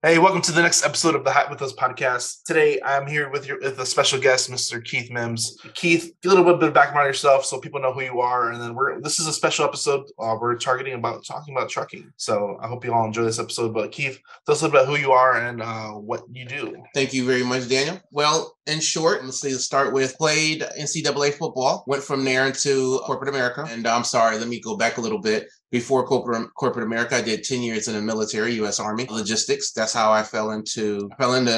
Hey, welcome to the next episode of the Hot With Us podcast. Today, I'm here with a special guest, Mr. Keith Mims. Keith, give a little bit of background on yourself so people know who you are, and then this is a special episode. We're talking about trucking. So I hope you all enjoy this episode. But Keith, tell us a little bit about who you are and what you do. Thank you very much, Daniel. Well, in short, let's start with played NCAA football, went from there into corporate America. And I'm sorry, let me go back a little bit. Before corporate America, I did 10 years in the military, U.S. Army, logistics. That's how I fell into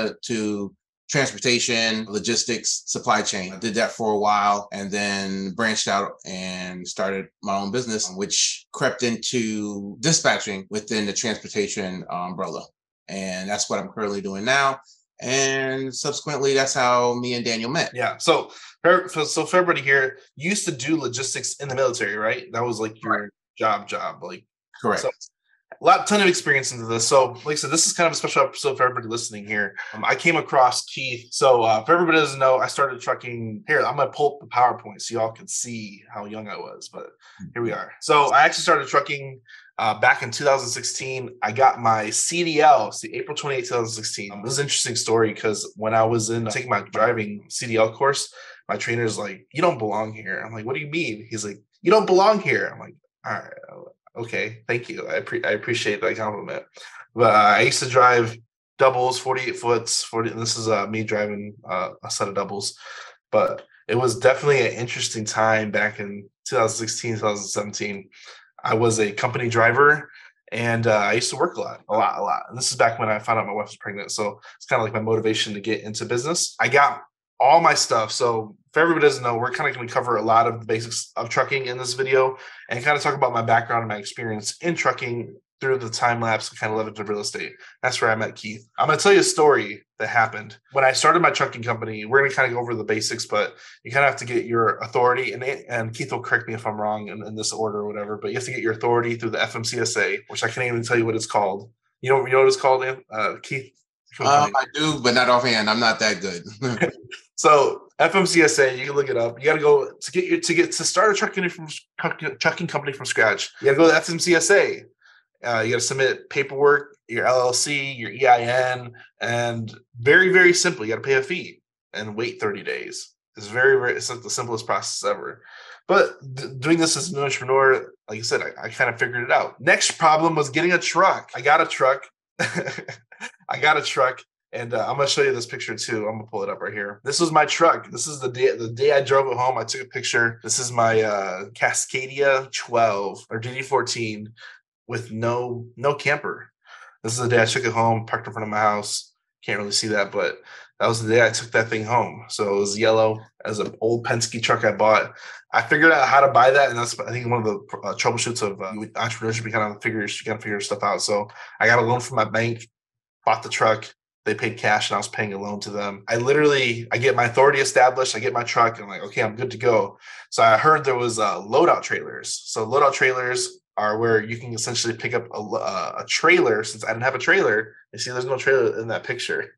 transportation, logistics, supply chain. I did that for a while and then branched out and started my own business, which crept into dispatching within the transportation umbrella. And that's what I'm currently doing now. And subsequently, that's how me and Daniel met. Yeah. So for everybody here, you used to do logistics in the military, right? That was like your job. Like, correct. So, ton of experience into this. So, like I said, this is kind of a special episode for everybody listening here. I came across Keith. So, if everybody doesn't know, I started trucking. Here, I'm going to pull up the PowerPoint so y'all can see how young I was. But here we are. So, I actually started trucking back in 2016. I got my CDL, April 28, 2016. This is an interesting story because when I was taking my driving CDL course, my trainer's like, "You don't belong here." I'm like, "What do you mean?" He's like, "You don't belong here." I'm like, "All right. Okay, thank you. I appreciate that compliment." But I used to drive doubles, 48 foots, 40. And this is me driving a set of doubles. But it was definitely an interesting time back in 2016, 2017. I was a company driver, and I used to work a lot. And this is back when I found out my wife was pregnant. So it's kind of like my motivation to get into business. I got all my stuff. So if everybody doesn't know, we're kind of going to cover a lot of the basics of trucking in this video and kind of talk about my background and my experience in trucking through the time lapse and kind of led into real estate. That's where I met Keith. I'm going to tell you a story that happened. When I started my trucking company, we're going to kind of go over the basics, but you kind of have to get your authority, and Keith will correct me if I'm wrong in this order or whatever, but you have to get your authority through the FMCSA, which I can't even tell you what it's called. You know what it's called, Keith? I do, but not offhand. I'm not that good. So FMCSA, you can look it up. You got to go to start a trucking company from scratch. You got to go to the FMCSA. You got to submit paperwork, your LLC, your EIN, and very, very simple. You got to pay a fee and wait 30 days. It's it's like the simplest process ever. But doing this as an entrepreneur, like I said, I kind of figured it out. Next problem was getting a truck. I got a truck. And I'm going to show you this picture too. I'm going to pull it up right here. This was my truck. This is the day I drove it home. I took a picture. This is my Cascadia 12 or DD14 with no camper. This is the day I took it home, parked in front of my house. Can't really see that, but that was the day I took that thing home. So it was yellow as an old Penske truck I bought. I figured out how to buy that, and that's, I think, one of the troubleshoots of entrepreneurship. You kind of figure stuff out. So I got a loan from my bank, bought the truck. They paid cash, and I was paying a loan to them. I get my authority established. I get my truck, and I'm like, okay, I'm good to go. So I heard there was loadout trailers. So loadout trailers are where you can essentially pick up a trailer. Since I didn't have a trailer, you see there's no trailer in that picture.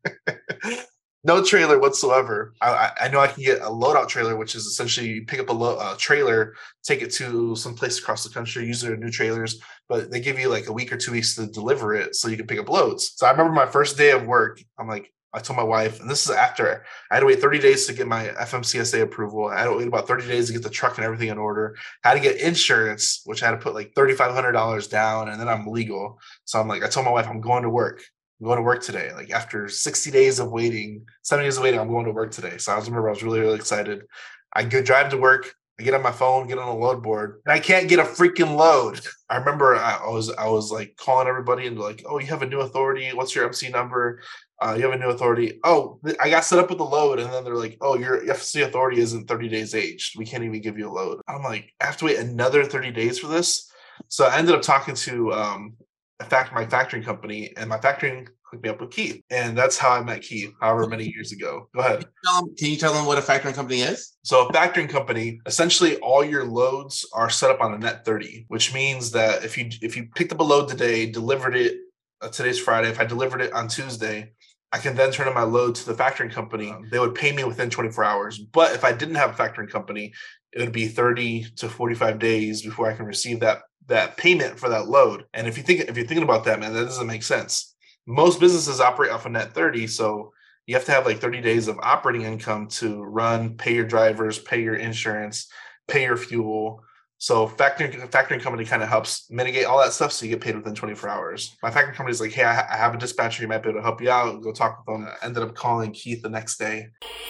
No trailer whatsoever. I know I can get a loadout trailer, which is essentially you pick up a trailer, take it to some place across the country, use their new trailers, but they give you like a week or 2 weeks to deliver it so you can pick up loads. So I remember my first day of work, I told my wife, and this is after I had to wait 30 days to get my FMCSA approval. I had to wait about 30 days to get the truck and everything in order. I had to get insurance, which I had to put like $3,500 down, and then I'm legal. So I told my wife, I'm going to work. I'm going to work today. Like after 70 days of waiting, I'm going to work today. So I was really, really excited. I go drive to work. I get on my phone, get on the load board, and I can't get a freaking load. I remember I was like calling everybody and like, "Oh, you have a new authority. What's your MC number? You have a new authority." Oh, I got set up with the load, and then they're like, "Oh, your FC authority isn't 30 days aged. We can't even give you a load." I'm like, I have to wait another 30 days for this. So I ended up talking to my factoring company, and my factoring hooked me up with Keith, and that's how I met Keith, however many years ago. Go ahead. Can you tell them what a factoring company is? So a factoring company, essentially all your loads are set up on a net 30, which means that if you picked up a load today, delivered it, today's Friday, if I delivered it on Tuesday, I can then turn in my load to the factoring company. They would pay me within 24 hours. But if I didn't have a factoring company, it would be 30 to 45 days before I can receive that payment for that load. And if you're thinking about that, man, that doesn't make sense. most businesses operate off a net 30. So you have to have like 30 days of operating income to run, pay your drivers, pay your insurance, pay your fuel. So factoring company kind of helps mitigate all that stuff, so you get paid within 24 hours. My factoring company is like, hey, I have a dispatcher, you might be able to help you out. Go talk with them. I ended up calling Keith the next day.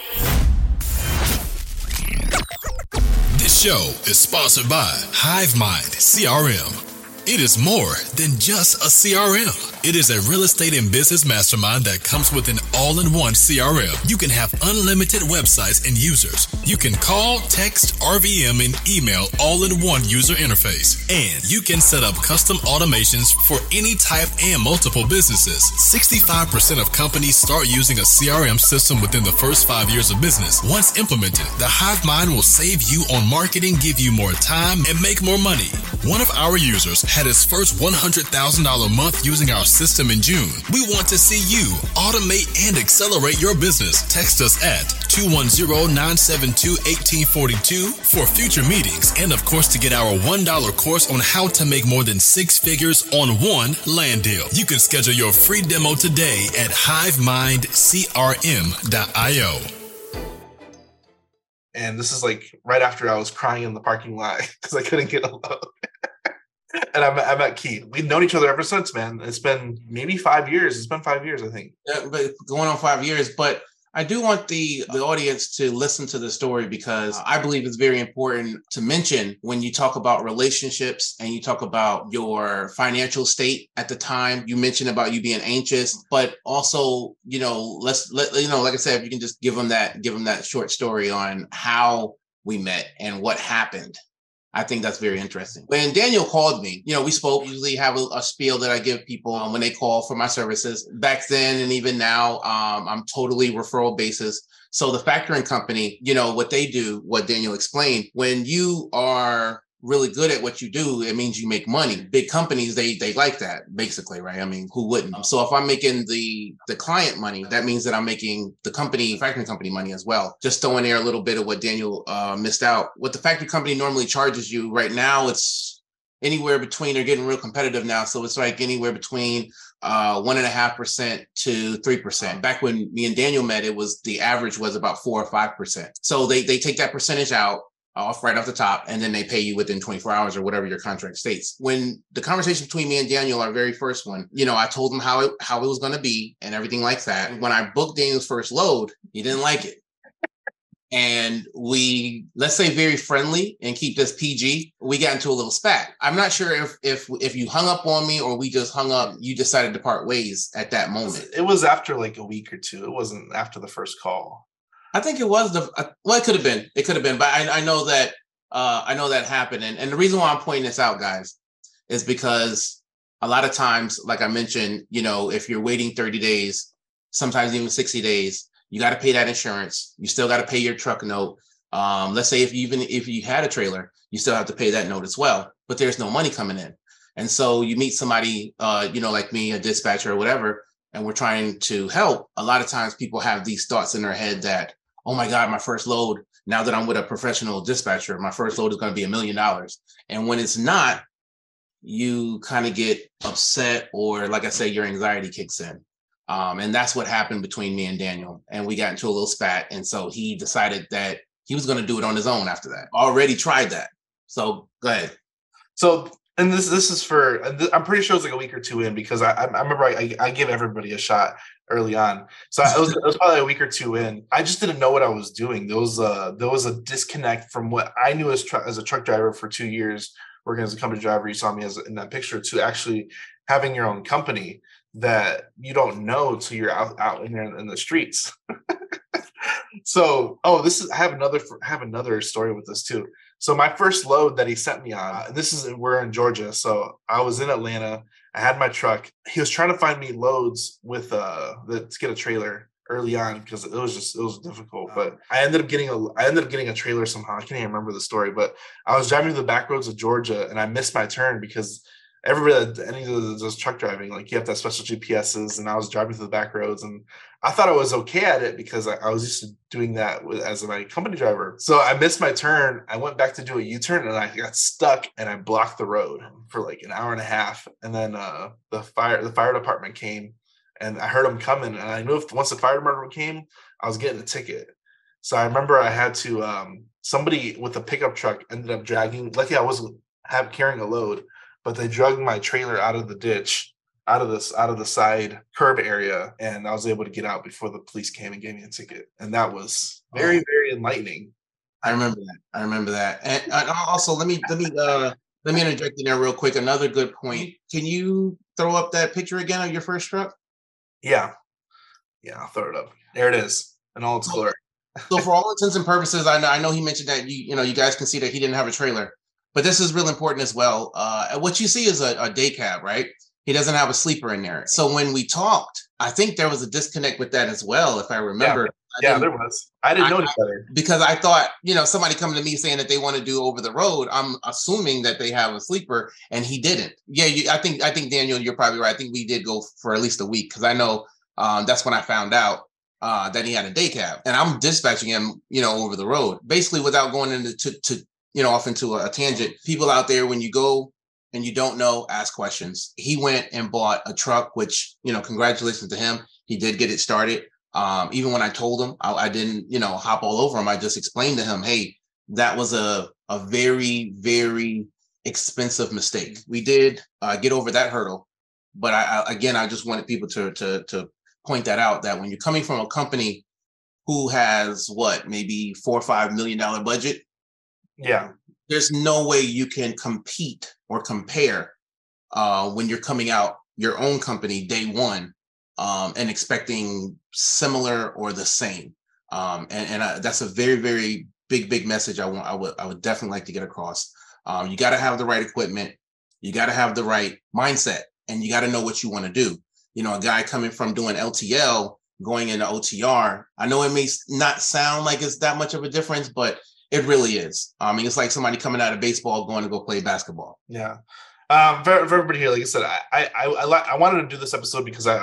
This show is sponsored by HiveMind CRM. It is more than just a CRM. It is a real estate and business mastermind that comes with an all-in-one CRM. You can have unlimited websites and users. You can call, text, RVM, and email all in one user interface. And you can set up custom automations for any type and multiple businesses. 65% of companies start using a CRM system within the first 5 years of business. Once implemented, the HiveMind will save you on marketing, give you more time, and make more money. One of our users had his first $100,000 month using our system in June. We want to see you automate and accelerate your business. Text us at 210-972-1842 for future meetings, and of course to get our $1 course on how to make more than 6 figures on one land deal. You can schedule your free demo today at HiveMindCRM.io. And this is like right after I was crying in the parking lot because I couldn't get a load. And I met Keith. We've known each other ever since, man. It's been maybe 5 years. It's been 5 years, I think. Yeah, but going on 5 years. But I do want the audience to listen to the story, because I believe it's very important to mention when you talk about relationships and you talk about your financial state at the time. You mentioned about you being anxious, but also, like I said, if you can just give them that short story on how we met and what happened. I think that's very interesting. When Daniel called me, we spoke. Usually have a spiel that I give people when they call for my services. Back then and even now, I'm totally referral basis. So the factoring company, what they do, what Daniel explained, when you are really good at what you do, it means you make money. Big companies, they like that, basically, right? I mean, who wouldn't? So if I'm making the client money, that means that I'm making the factoring company money as well. Just throwing there a little bit of what Daniel missed out. What the factory company normally charges you right now, it's anywhere between, they're getting real competitive now. So it's like anywhere between 1.5% to 3%. Back when me and Daniel met, the average was about 4 or 5%. So they take that percentage out right off the top, and then they pay you within 24 hours or whatever your contract states. When the conversation between me and Daniel, our very first one, I told him how it was going to be and everything like that. When I booked Daniel's first load, he didn't like it. And we, let's say very friendly and keep this PG, we got into a little spat. I'm not sure if you hung up on me or we just hung up, you decided to part ways at that moment. It was after like a week or two. It wasn't after the first call. I think it was it could have been. It could have been, but I know that happened. And the reason why I'm pointing this out, guys, is because a lot of times, like I mentioned, if you're waiting 30 days, sometimes even 60 days, you got to pay that insurance. You still got to pay your truck note. Let's say if you had a trailer, you still have to pay that note as well, but there's no money coming in. And so you meet somebody, like me, a dispatcher or whatever, and we're trying to help. A lot of times people have these thoughts in their head that, oh my God, my first load, now that I'm with a professional dispatcher, my first load is going to be $1 million. And when it's not, you kind of get upset, or like I say, your anxiety kicks in. And that's what happened between me and Daniel. And we got into a little spat. And so he decided that he was going to do it on his own after that. Already tried that. So go ahead. So, and this is for, I'm pretty sure it was like a week or two in, because I remember I give everybody a shot early on. So it was probably a week or two in. I just didn't know what I was doing. There was a disconnect from what I knew as a truck driver for 2 years, working as a company driver. You saw me in that picture, to actually having your own company that you don't know till you're out in the streets. So, I have another story with this too. So my first load that he sent me on, we're in Georgia. So I was in Atlanta. I had my truck. He was trying to find me loads with to get a trailer early on, because it was difficult. But I ended up getting a trailer somehow. I can't even remember the story, but I was driving through the back roads of Georgia and I missed my turn, because everybody that any of those truck driving, like, you have to have special GPSs, and I was driving through the back roads, and I thought I was okay at it because I was used to doing that as my company driver. So I missed my turn. I went back to do a U-turn and I got stuck and I blocked the road for like an hour and a half. And then the fire department came and I heard them coming, and I knew if once the fire department came, I was getting a ticket. So I remember I had to somebody with a pickup truck ended up dragging. Lucky I wasn't carrying a load, but they dragged my trailer out of the ditch, out of the side curb area, and I was able to get out before the police came and gave me a ticket. And that was very, very enlightening. I remember that. And also, let me interject in there real quick. Another good point. Can you throw up that picture again of your first truck? Yeah, I'll throw it up. There it is, in all its glory. So for all intents and purposes, I know he mentioned that you guys can see that he didn't have a trailer, but this is real important as well. What you see is a day cab, right? He doesn't have a sleeper in there. So when we talked, I think there was a disconnect with that as well, if I remember. Yeah, there was. I didn't know any better. Because I thought, somebody coming to me saying that they want to do over the road, I'm assuming that they have a sleeper, and he didn't. Yeah, I think Daniel, you're probably right. I think we did go for at least a week, because I know that's when I found out that he had a day cab, and I'm dispatching him, over the road, basically without going into off into a tangent. People out there, when you go and you don't know, ask questions. He went and bought a truck, which, congratulations to him. He did get it started. Even when I told him, I didn't, hop all over him. I just explained to him, hey, that was a very, very expensive mistake. We did get over that hurdle. But I just wanted people to point that out, that when you're coming from a company who has maybe $4 or $5 million budget. Yeah. There's no way you can compete or compare when you're coming out your own company day one and expecting similar or the same. And that's a very, very big message I would definitely like to get across. You got to have the right equipment. You got to have the right mindset, and you got to know what you want to do. A guy coming from doing LTL going into OTR, I know it may not sound like it's that much of a difference, but it really is. I mean, it's like somebody coming out of baseball going to go play basketball. Yeah. For everybody here, like I said, I wanted to do this episode because I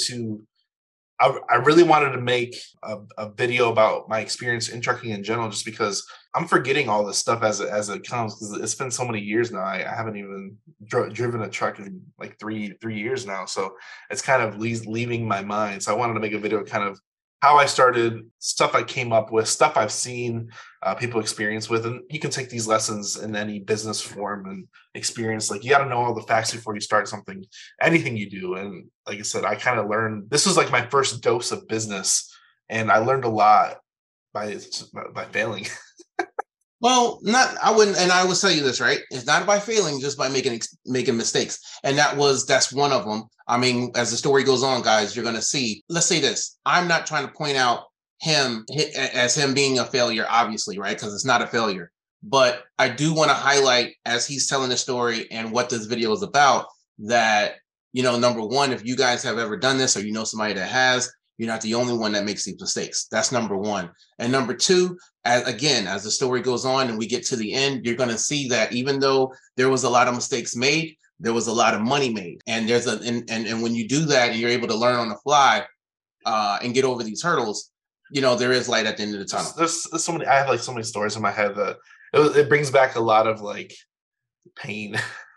really wanted to make a video about my experience in trucking in general, just because I'm forgetting all this stuff as it comes, because it's been so many years now. I haven't even driven a truck in like three years now, so it's kind of leaving my mind. So I wanted to make a video kind of how I started, stuff I came up with, stuff I've seen people experience with. And you can take these lessons in any business form and experience. Like, you got to know all the facts before you start something, anything you do. And like I said, I kind of learned, this was like my first dose of business, and I learned a lot by failing. Well, I wouldn't, and I will tell you this, right? It's not by failing, just by making mistakes. And that's one of them. I mean, as the story goes on, guys, you're going to see, let's say this. I'm not trying to point out him as him being a failure, obviously, right? Because it's not a failure. But I do want to highlight, as he's telling the story and what this video is about, that, number one, if you guys have ever done this, or somebody that has, you're not the only one that makes these mistakes. That's number one. And number two, as the story goes on and we get to the end, you're going to see that even though there was a lot of mistakes made, there was a lot of money made. And and when you do that and you're able to learn on the fly and get over these hurdles, there is light at the end of the tunnel. There's so many. I have like so many stories in my head that it brings back a lot of like pain.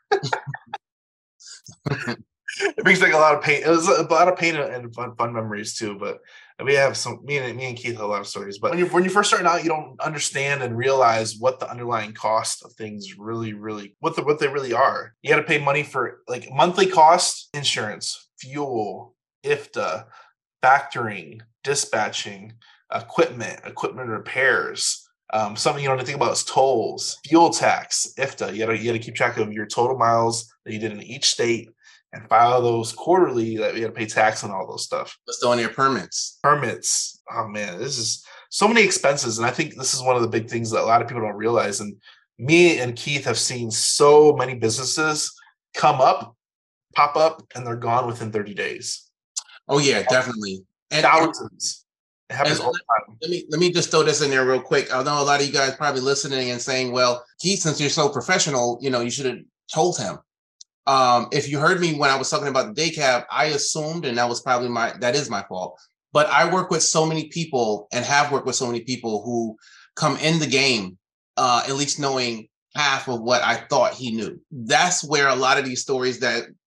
It brings back a lot of pain. It was a lot of pain and fun memories too. But we have me and Keith have a lot of stories. But when you first start out, you don't understand and realize what the underlying cost of things really what they really are. You got to pay money for like monthly costs, insurance, fuel, IFTA, factoring, dispatching, equipment repairs. Something you don't have to think about is tolls, fuel tax, IFTA. You got to keep track of your total miles that you did in each state, and file those quarterly. That we got to pay tax on all those stuff. What's on your permits? Oh man, this is so many expenses. And I think this is one of the big things that a lot of people don't realize. And me and Keith have seen so many businesses pop up, and they're gone within 30 days. Oh yeah, definitely. And thousands. It happens all the time. Let me just throw this in there real quick. I know a lot of you guys probably listening and saying, well, Keith, since you're so professional, you should have told him. If you heard me when I was talking about the day cab, I assumed, and that was probably that is my fault. But I work with so many people and have worked with so many people who come in the game, at least knowing half of what I thought he knew. That's where a lot of these stories that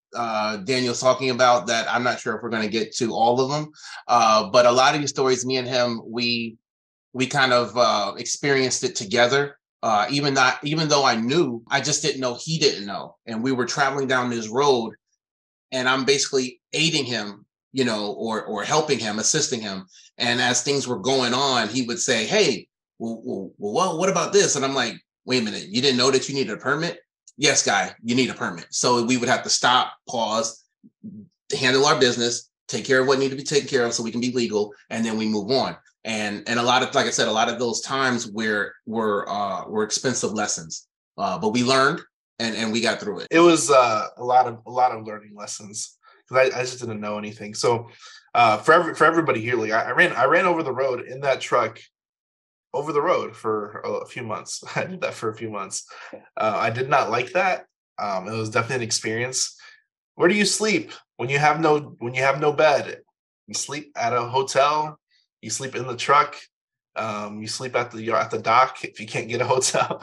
Daniel's talking about that I'm not sure if we're going to get to all of them. But a lot of these stories, me and him, we kind of experienced it together. Even though I knew, I just didn't know he didn't know. And we were traveling down this road and I'm basically aiding him, or helping him, assisting him. And as things were going on, he would say, hey, well, what about this? And I'm like, wait a minute, you didn't know that you needed a permit? Yes, guy, you need a permit. So we would have to stop, pause, handle our business, take care of what needed to be taken care of so we can be legal, and then we move on. And a lot of, like I said, a lot of those times were expensive lessons, but we learned and we got through it. It was a lot of learning lessons because I just didn't know anything. So for everybody here, like I ran over the road in that truck over the road for a few months. I did that for a few months. I did not like that. It was definitely an experience. Where do you sleep when you have no bed? You sleep at a hotel. You sleep in the truck. You sleep at the dock if you can't get a hotel.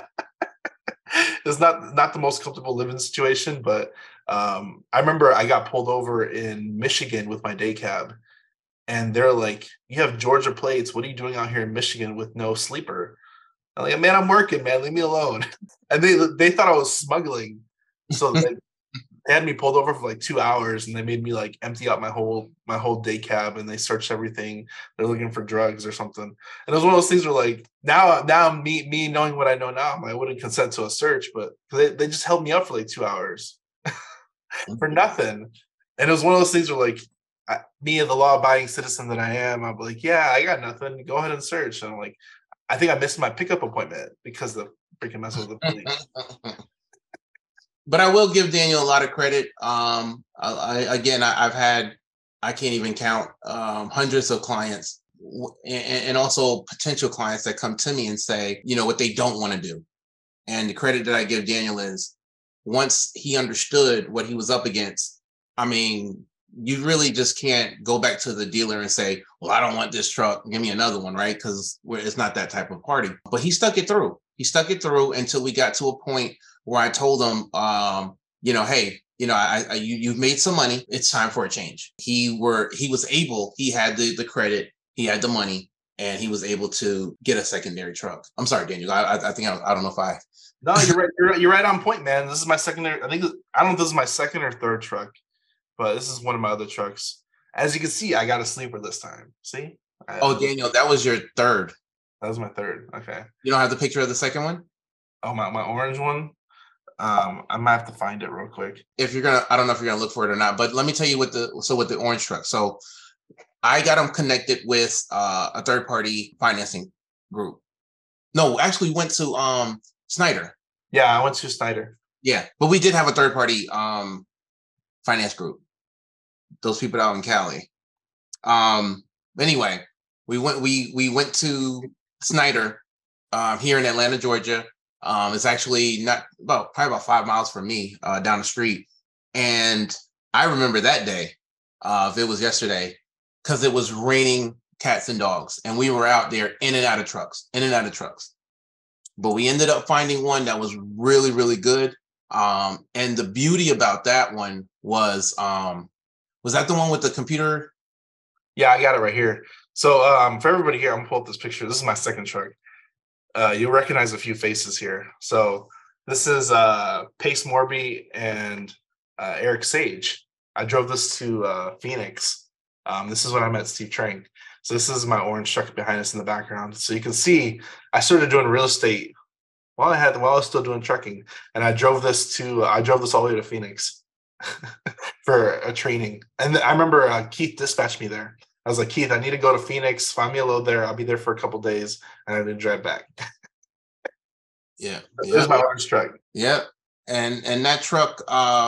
It's not the most comfortable living situation, but I remember I got pulled over in Michigan with my day cab. And they're like, you have Georgia plates. What are you doing out here in Michigan with no sleeper? I'm like, man, I'm working, man. Leave me alone. And they thought I was smuggling. So they had me pulled over for like 2 hours and they made me like empty out my whole day cab and they searched everything. They're looking for drugs or something. And it was one of those things where like now me knowing what I know now, I wouldn't consent to a search, but they just held me up for like 2 hours for nothing. And it was one of those things where like, me, the law-abiding citizen that I am, I'm like, yeah, I got nothing. Go ahead and search. And I'm like, I think I missed my pickup appointment because of the freaking mess with the police. But I will give Daniel a lot of credit. I can't even count hundreds of clients and also potential clients that come to me and say, what they don't want to do. And the credit that I give Daniel is once he understood what he was up against, I mean, you really just can't go back to the dealer and say, well, I don't want this truck. Give me another one, right? Because it's not that type of party. But he stuck it through. He stuck it through until we got to a point where I told him, hey, you've made some money. It's time for a change. He had the credit, he had the money, and he was able to get a secondary truck. I'm sorry, Daniel. I don't know if I. No, you're right. You're right on point, man. This is my secondary. I don't know if this is my second or third truck. But this is one of my other trucks. As you can see, I got a sleeper this time. See? Daniel, that was your third. That was my third. Okay. You don't have the picture of the second one? Oh, my orange one? I might have to find it real quick. I don't know if you're gonna look for it or not, but let me tell you with the orange truck. So I got them connected with a third-party financing group. No, actually went to Snyder. Yeah, I went to Snyder. Yeah, but we did have a third-party finance group. Those people out in Cali. Anyway, we went to Snyder here in Atlanta, Georgia. It's actually probably about 5 miles from me down the street. And I remember that day, if it was yesterday, because it was raining cats and dogs. And we were out there in and out of trucks. But we ended up finding one that was really, really good. And the beauty about that one was that the one with the computer? Yeah, I got it right here. So for everybody here, I'm gonna pull up this picture. This is my second truck. You'll recognize a few faces here. So this is Pace Morby and Eric Sage. I drove this to Phoenix. This is when I met Steve Trank. So this is my orange truck behind us in the background. So you can see I started doing real estate while I was still doing trucking, and I drove this all the way to Phoenix for a training. And I remember Keith dispatched me there. I was like, Keith, I need to go to Phoenix. Find me a load there. I'll be there for a couple of days, and I didn't drive back. Yeah, this is my orange truck. Yep, and that truck,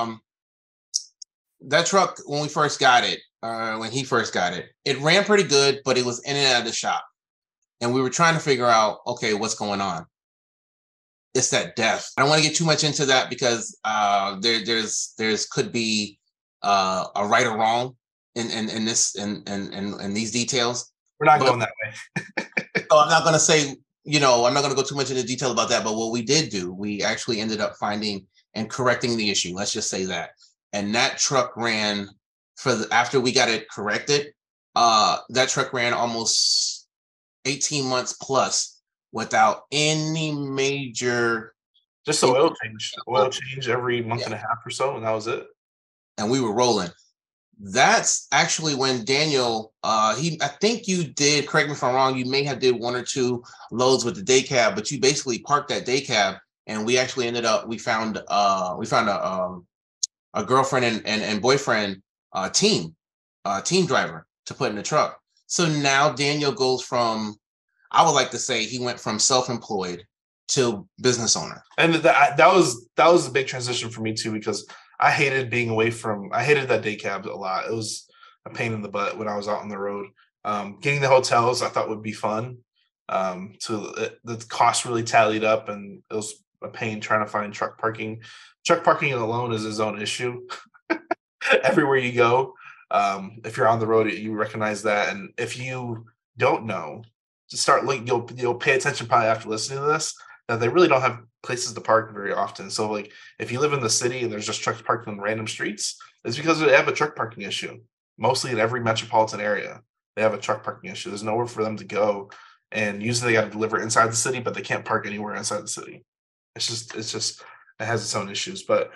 when we first got it, when he first got it, it ran pretty good, but it was in and out of the shop, and we were trying to figure out, okay, what's going on. It's that death. I don't want to get too much into that because there's could be a right or wrong in these details. We're not going that way. So I'm not going to say, I'm not going to go too much into detail about that. But what we did do, we actually ended up finding and correcting the issue. Let's just say that. and that truck ran after we got it corrected. That truck ran almost 18 months plus without any major. Just oil change every month and a half or so, and that was it. And we were rolling. That's actually when Daniel, I think you did, correct me if I'm wrong, you may have did 1 or 2 loads with the day cab, but you basically parked that day cab, and we actually we found a girlfriend and boyfriend team driver to put in the truck. So now Daniel goes from, I would like to say, he went from self-employed to business owner. And that was a big transition for me too, because I hated being away I hated that day cab a lot. It was a pain in the butt when I was out on the road. Getting the hotels I thought would be fun. The cost really tallied up, and it was a pain trying to find truck parking. Truck parking alone is its own issue. Everywhere you go, if you're on the road, you recognize that. And if you don't know, just start looking. You'll pay attention probably after listening to this, that they really don't have places to park very often. So like if you live in the city and there's just trucks parked on random streets, it's because they have a truck parking issue. Mostly in every metropolitan area, they have a truck parking issue. There's nowhere for them to go. And usually they got to deliver inside the city, but they can't park anywhere inside the city. It has its own issues. But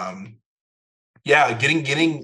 getting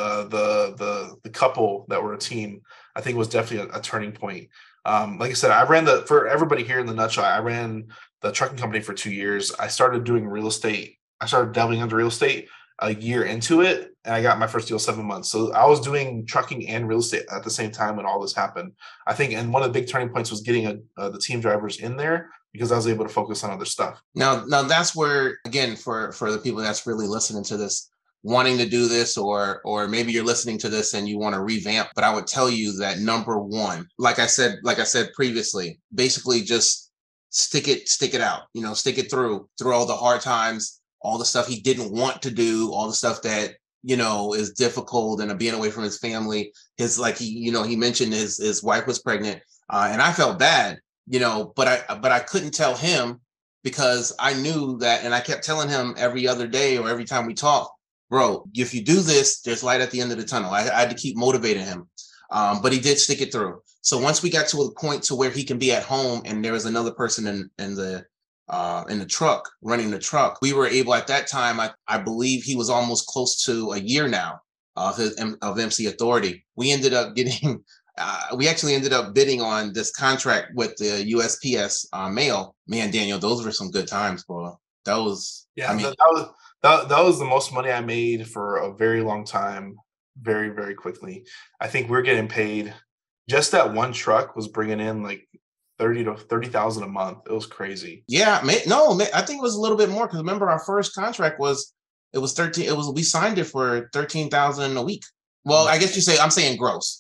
the couple that were a team, I think was definitely a turning point. Like I said, for everybody here in the nutshell, I ran the trucking company for 2 years. I started doing real estate. I started delving into real estate a year into it, and I got my first deal 7 months. So I was doing trucking and real estate at the same time when all this happened, I think. And one of the big turning points was getting the team drivers in there, because I was able to focus on other stuff. Now that's where, again, for the people that's really listening to this, wanting to do this, or maybe you're listening to this and you want to revamp, but I would tell you that number one, like I said previously, basically just stick it out, stick it through all the hard times, all the stuff he didn't want to do, all the stuff that, is difficult, and being away from his family. He mentioned his wife was pregnant, and I felt bad, but I couldn't tell him, because I knew that, and I kept telling him every other day or every time we talked, bro, if you do this, there's light at the end of the tunnel. I had to keep motivating him, but he did stick it through. So once we got to a point to where he can be at home, and there was another person in the truck running the truck, we were able at that time. I believe he was almost close to a year now of MC Authority. We ended up getting. We actually ended up bidding on this contract with the USPS mail. Man, Daniel, those were some good times, bro. That was that was the most money I made for a very long time, very, very quickly. I think we're getting paid. Just that one truck was bringing in like $30,000 a month. It was crazy. Yeah, I think it was a little bit more, because remember our first contract was 13. We signed it for $13,000 a week. Well, I guess I'm saying gross.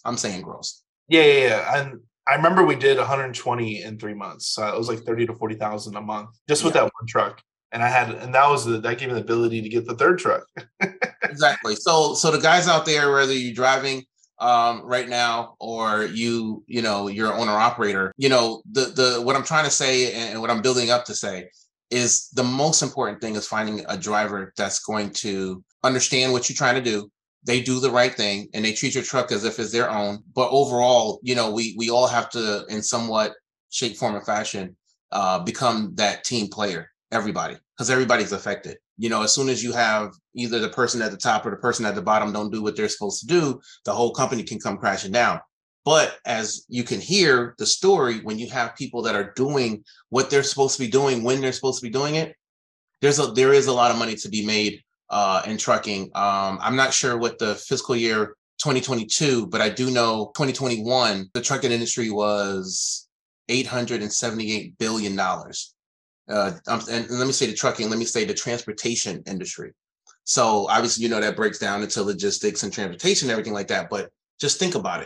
Yeah. And I remember we did 120 in 3 months. So it was like 30 to 40,000 a month just with that one truck. And that gave me the ability to get the third truck. Exactly. So the guys out there, whether you're driving right now, or you're an owner operator, what I'm trying to say, and what I'm building up to say, is the most important thing is finding a driver that's going to understand what you're trying to do. They do the right thing, and they treat your truck as if it's their own. But overall, we all have to, in somewhat shape, form, and fashion, become that team player. Everybody, because everybody's affected. As soon as you have either the person at the top or the person at the bottom don't do what they're supposed to do, the whole company can come crashing down. But as you can hear the story, when you have people that are doing what they're supposed to be doing when they're supposed to be doing it, there is a lot of money to be made in trucking. I'm not sure what the fiscal year 2022, but I do know 2021, the trucking industry was $878 billion. And let me say the trucking, let me say the transportation industry. So obviously, that breaks down into logistics and transportation and everything like that. But just think about it,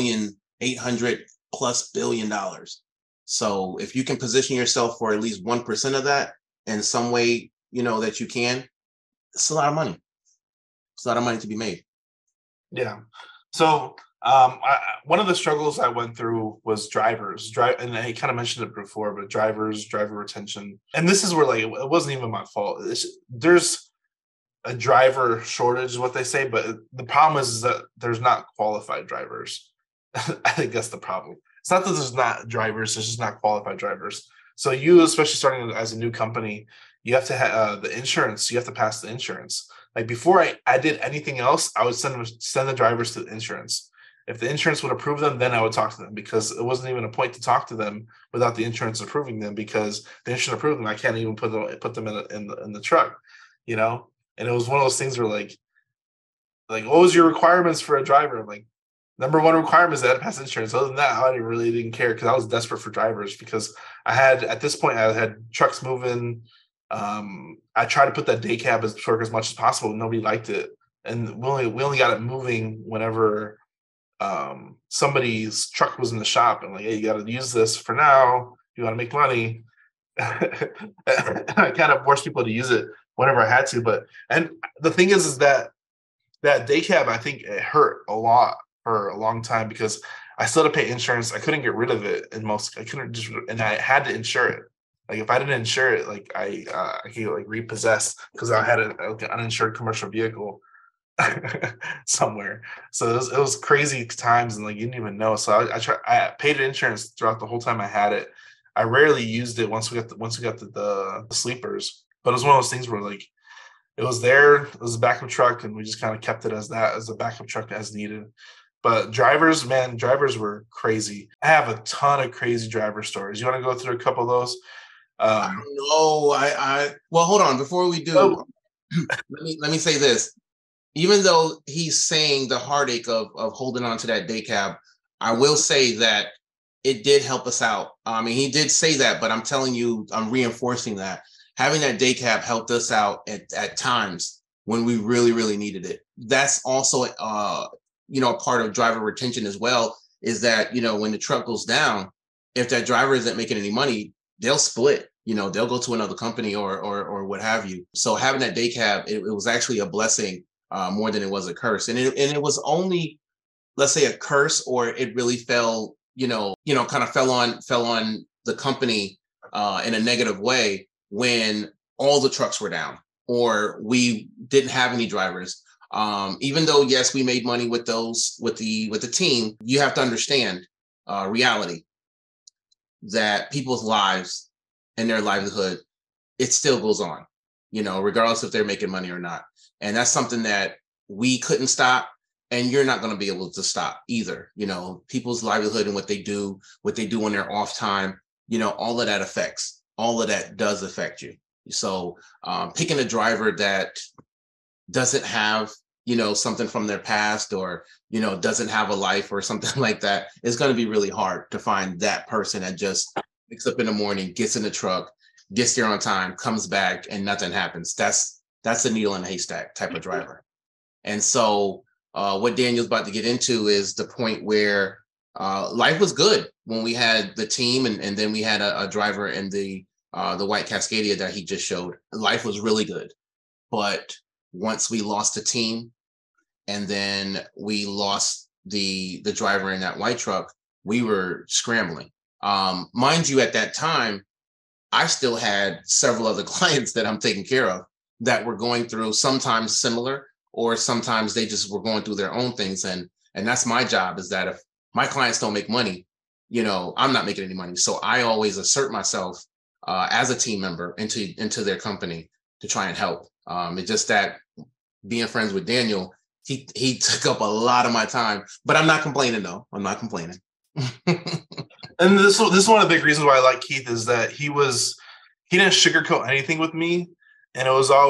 $800+ billion. So if you can position yourself for at least 1% of that in some way, that you can, it's a lot of money. It's a lot of money to be made. Yeah. So one of the struggles I went through was drivers, and I kind of mentioned it before, but driver retention. And this is where it wasn't even my fault. a driver shortage is what they say, but the problem is that there's not qualified drivers. I think that's the problem. It's not that there's not drivers, there's just not qualified drivers. So you, especially starting as a new company, you have to have the insurance. You have to pass the insurance. Like before I did anything else, I would send the drivers to the insurance. If the insurance would approve them, then I would talk to them, because it wasn't even a point to talk to them without the insurance approving them, because the insurance approved them. I can't even put them in the truck, you know? And it was one of those things where like, what was your requirements for a driver? I'm like, number one requirement is that I pass insurance. Other than that, I really didn't care, because I was desperate for drivers, because at this point, I had trucks moving. I tried to put that day cab as work as much as possible. Nobody liked it. And we only got it moving whenever somebody's truck was in the shop, and like, hey, you got to use this for now. You want to make money. I kind of forced people to use it whenever I had to. And the thing is that day cab, I think it hurt a lot for a long time, because I still had to pay insurance. I couldn't get rid of it and I had to insure it. Like if I didn't insure it, like I could get like repossessed, because I had an uninsured commercial vehicle somewhere. So it was crazy times, and like you didn't even know. So I paid insurance throughout the whole time I had it. I rarely used it once we got the sleepers, but it was one of those things where like it was there. It was a backup truck, and we just kind of kept it as a backup truck as needed. But drivers were crazy. I have a ton of crazy driver stories. You want to go through a couple of those? I don't know. Well, hold on. Before we do, let me say this. Even though he's saying the heartache of holding on to that day cab, I will say that it did help us out. I mean, he did say that, but I'm telling you, I'm reinforcing that. Having that day cab helped us out at times when we really, really needed it. That's also, a part of driver retention as well, is that, when the truck goes down, if that driver isn't making any money, they'll split, they'll go to another company or what have you. So having that day cab, it was actually a blessing more than it was a curse. And it was only, let's say, a curse, or it really fell, kind of fell on the company in a negative way when all the trucks were down or we didn't have any drivers. Even though, yes, we made money with the team, you have to understand reality, that people's lives and their livelihood, it still goes on, regardless if they're making money or not. And that's something that we couldn't stop, and you're not going to be able to stop either. People's livelihood and what they do on their off time, all of that does affect you. So picking a driver that doesn't have, something from their past, or, doesn't have a life or something like that, is going to be really hard to find that person that just wakes up in the morning, gets in the truck, gets there on time, comes back, and nothing happens. That's a needle in a haystack type of driver. And so what Daniel's about to get into is the point where life was good when we had the team, and then we had a driver in the white Cascadia that he just showed. Life was really good. But once we lost the team, and then we lost the driver in that white truck, we were scrambling. Mind you, at that time, I still had several other clients that I'm taking care of that were going through sometimes similar, or sometimes they just were going through their own things. And that's my job, is that if my clients don't make money, I'm not making any money. So I always assert myself as a team member into their company to try and help. It's just that being friends with Daniel, he took up a lot of my time, but I'm not complaining though. I'm not complaining. And this is one of the big reasons why I like Keith, is that he didn't sugarcoat anything with me. And it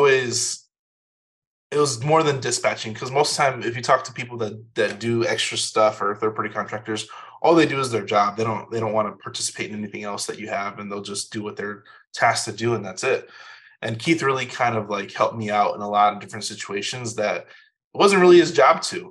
was more than dispatching, because most of the time, if you talk to people that do extra stuff or third-party contractors, all they do is their job. They don't want to participate in anything else that you have, and they'll just do what they're tasked to do, and that's it. And Keith really kind of like helped me out in a lot of different situations that it wasn't really his job to.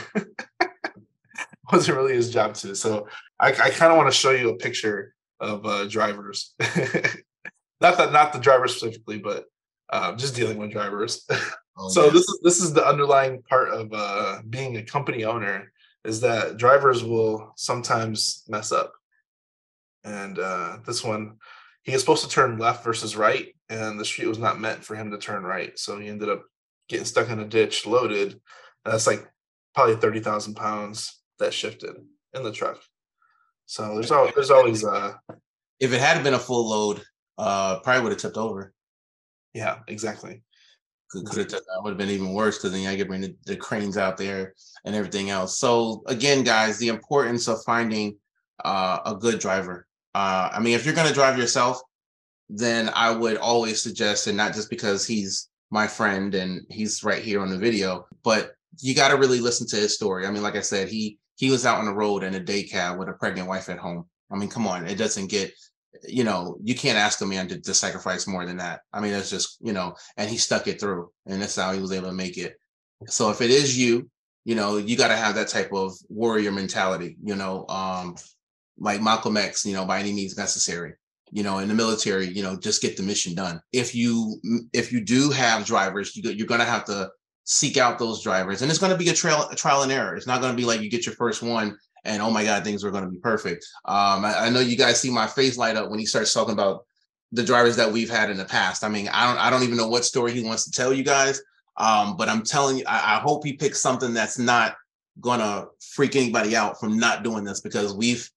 Wasn't really his job to. So I kind of want to show you a picture of drivers. not the drivers specifically, but just dealing with drivers. Oh, so yeah. This is the underlying part of being a company owner, is that drivers will sometimes mess up. And this one, he was supposed to turn left versus right, and the street was not meant for him to turn right. So he ended up getting stuck in a ditch loaded. That's like probably 30,000 pounds that shifted in the truck. So there's always if it had been a full load, probably would have tipped over. Yeah, exactly. That would have been even worse because then you got to bring the cranes out there and everything else. So again, guys, the importance of finding a good driver. I mean, if you're going to drive yourself, then I would always suggest, and not just because he's my friend and he's right here on the video, but you got to really listen to his story. I mean, like I said, he was out on the road in a day cab with a pregnant wife at home. I mean, come on, it doesn't get, you can't ask a man to sacrifice more than that. I mean, that's just, and he stuck it through, and that's how he was able to make it. So if it is you got to have that type of warrior mentality, like Malcolm X, by any means necessary. In the military, just get the mission done. If you do have drivers, you're going to have to seek out those drivers, and it's going to be a trial and error. It's not going to be like you get your first one and oh my God, things are going to be perfect. I know you guys see my face light up when he starts talking about the drivers that we've had in the past. I mean, I don't even know what story he wants to tell you guys, but I'm telling you, I hope he picks something that's not going to freak anybody out from not doing this, because we've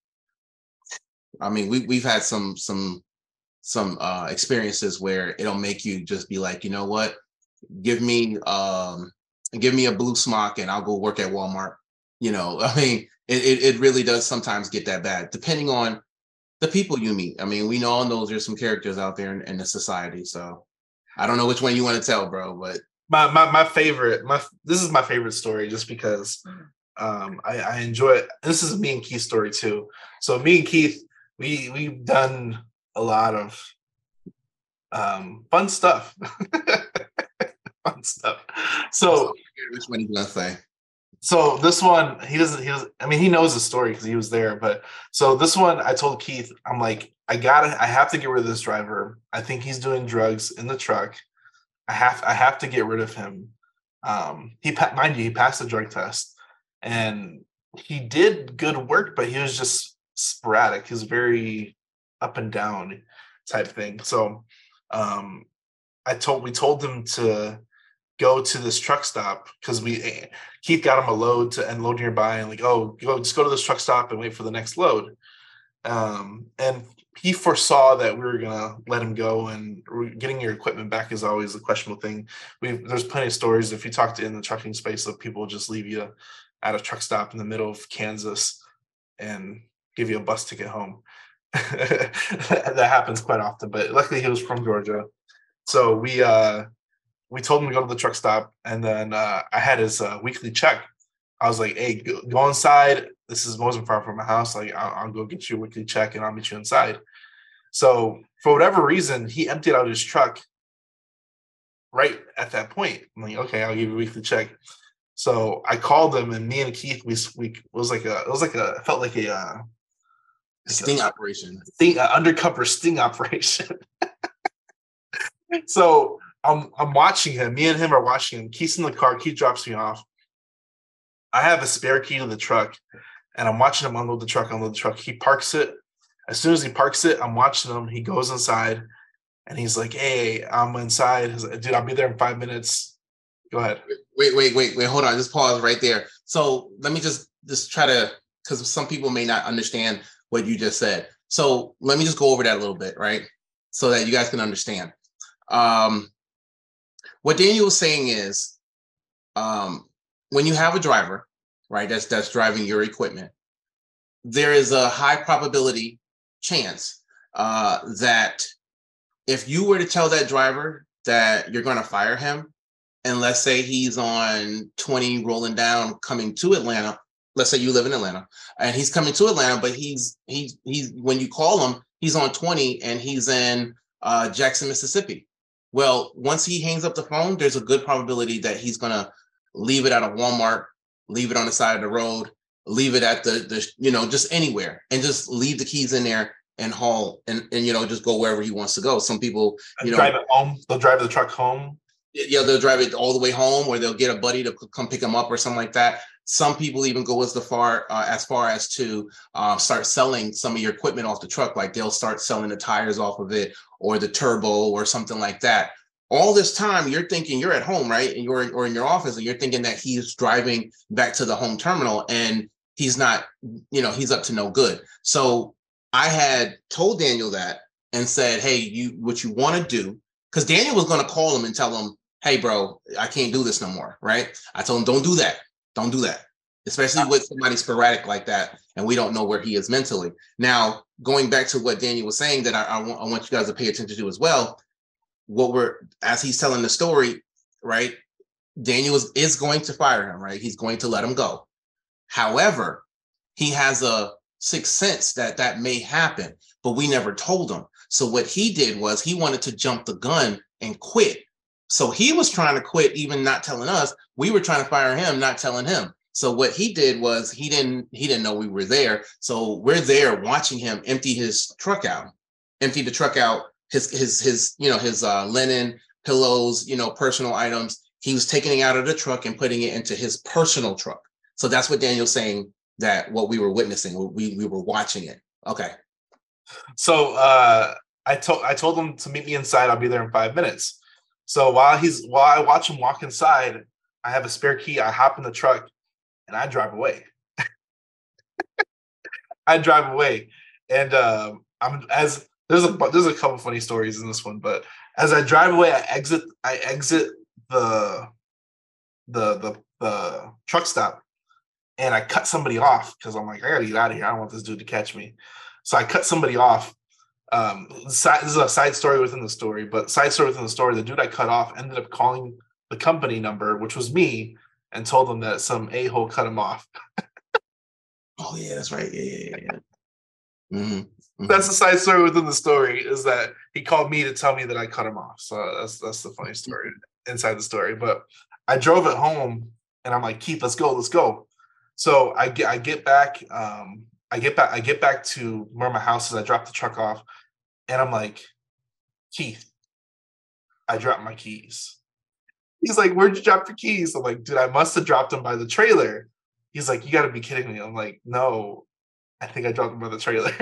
had some experiences where it'll make you just be like, you know what, give me a blue smock and I'll go work at Walmart. I mean, it really does sometimes get that bad, depending on the people you meet. I mean, we all know there's some characters out there in the society. So I don't know which one you want to tell, bro, but my favorite, this is my favorite story just because I enjoy it. This is me and Keith's story too. So me and Keith, we've done a lot of fun stuff. Fun stuff. So which one are you gonna say? So this one, he doesn't, I mean, he knows the story because he was there, but so this one, I told Keith, I'm like, I have to get rid of this driver. I think he's doing drugs in the truck. I have to get rid of him. Mind you, he passed the drug test and he did good work, but he was just sporadic. He was very up and down type thing. So we told him to go to this truck stop because Keith got him a load to unload nearby, and like, oh, just go to this truck stop and wait for the next load. And he foresaw that we were gonna let him go, and getting your equipment back is always a questionable thing. There's plenty of stories if you talk to in the trucking space of people just leave you at a truck stop in the middle of Kansas and give you a bus ticket home. That happens quite often, but luckily he was from Georgia. So we told him to go to the truck stop, and then I had his weekly check. I was like, hey, go inside. This wasn't far from my house. Like, I'll go get you a weekly check and I'll meet you inside. So for whatever reason, he emptied out his truck right at that point. I'm like, okay, I'll give you a weekly check. So I called him, and me and Keith, it felt like a sting operation. Undercover sting operation. So I'm watching him. Me and him are watching him. Keith's in the car. Keith drops me off. I have a spare key to the truck, and I'm watching him unload the truck. He parks it. As soon as he parks it, I'm watching him. He goes inside, and he's like, hey, I'm inside. He's like, dude, I'll be there in 5 minutes. Go ahead. Wait. Hold on. Just pause right there. So let me just try to, because some people may not understand what you just said. So let me just go over that a little bit, right? So that you guys can understand. What Daniel was saying is, when you have a driver, right, that's driving your equipment, there is a high probability chance that if you were to tell that driver that you're going to fire him, and let's say he's on 20 rolling down coming to Atlanta, let's say you live in Atlanta and he's coming to Atlanta, but he's when you call him, he's on 20 and he's in Jackson, Mississippi. Well, once he hangs up the phone, there's a good probability that he's going to leave it at a Walmart, leave it on the side of the road, leave it at the just anywhere, and just leave the keys in there and haul and just go wherever he wants to go. Some people, drive it home. They'll drive the truck home. Yeah, they'll drive it all the way home, or they'll get a buddy to come pick them up or something like that. Some people even go as far as to start selling some of your equipment off the truck. Like they'll start selling the tires off of it, or the turbo, or something like that. all this time you're thinking you're at home, right? And or in your office, and you're thinking that he's driving back to the home terminal, and he's not, he's up to no good. So I had told Daniel that and said, hey, what you want to do, because Daniel was going to call him and tell him, hey, bro, I can't do this no more, right? I told him, don't do that. Don't do that, especially with somebody sporadic like that, and we don't know where he is mentally. Now, going back to what Daniel was saying that I want you guys to pay attention to as well, as he's telling the story, right? Daniel is going to fire him, right? He's going to let him go. However, he has a sixth sense that may happen, but we never told him. So what he did was he wanted to jump the gun and quit. So he was trying to quit, even not telling us. We were trying to fire him, not telling him. So what he did was he didn't know we were there. So we're there watching him empty his truck out, his linen, pillows, personal items. He was taking it out of the truck and putting it into his personal truck. So that's what Daniel's saying, that what we were witnessing, we were watching it. Okay. So I told him to meet me inside. I'll be there in 5 minutes. So while I watch him walk inside, I have a spare key. I hop in the truck and I drive away. And there's a couple funny stories in this one, but as I drive away, I exit the truck stop, and I cut somebody off because I'm like, I gotta get out of here. I don't want this dude to catch me. So I cut somebody off. This is a side story within the story, the dude I cut off ended up calling the company number, which was me, and told them that some a-hole cut him off. Oh yeah, that's right. Yeah. Mm-hmm. Mm-hmm. That's the side story within the story, is that he called me to tell me that I cut him off. So that's the funny story inside the story. But I drove it home, and I'm like, Keith, let's go. So I get back. I get back to where my house is. I drop the truck off, and I'm like, Keith, I dropped my keys. He's like, where'd you drop your keys? I'm like, dude, I must have dropped them by the trailer. He's like, you got to be kidding me. I'm like, no, I think I dropped them by the trailer.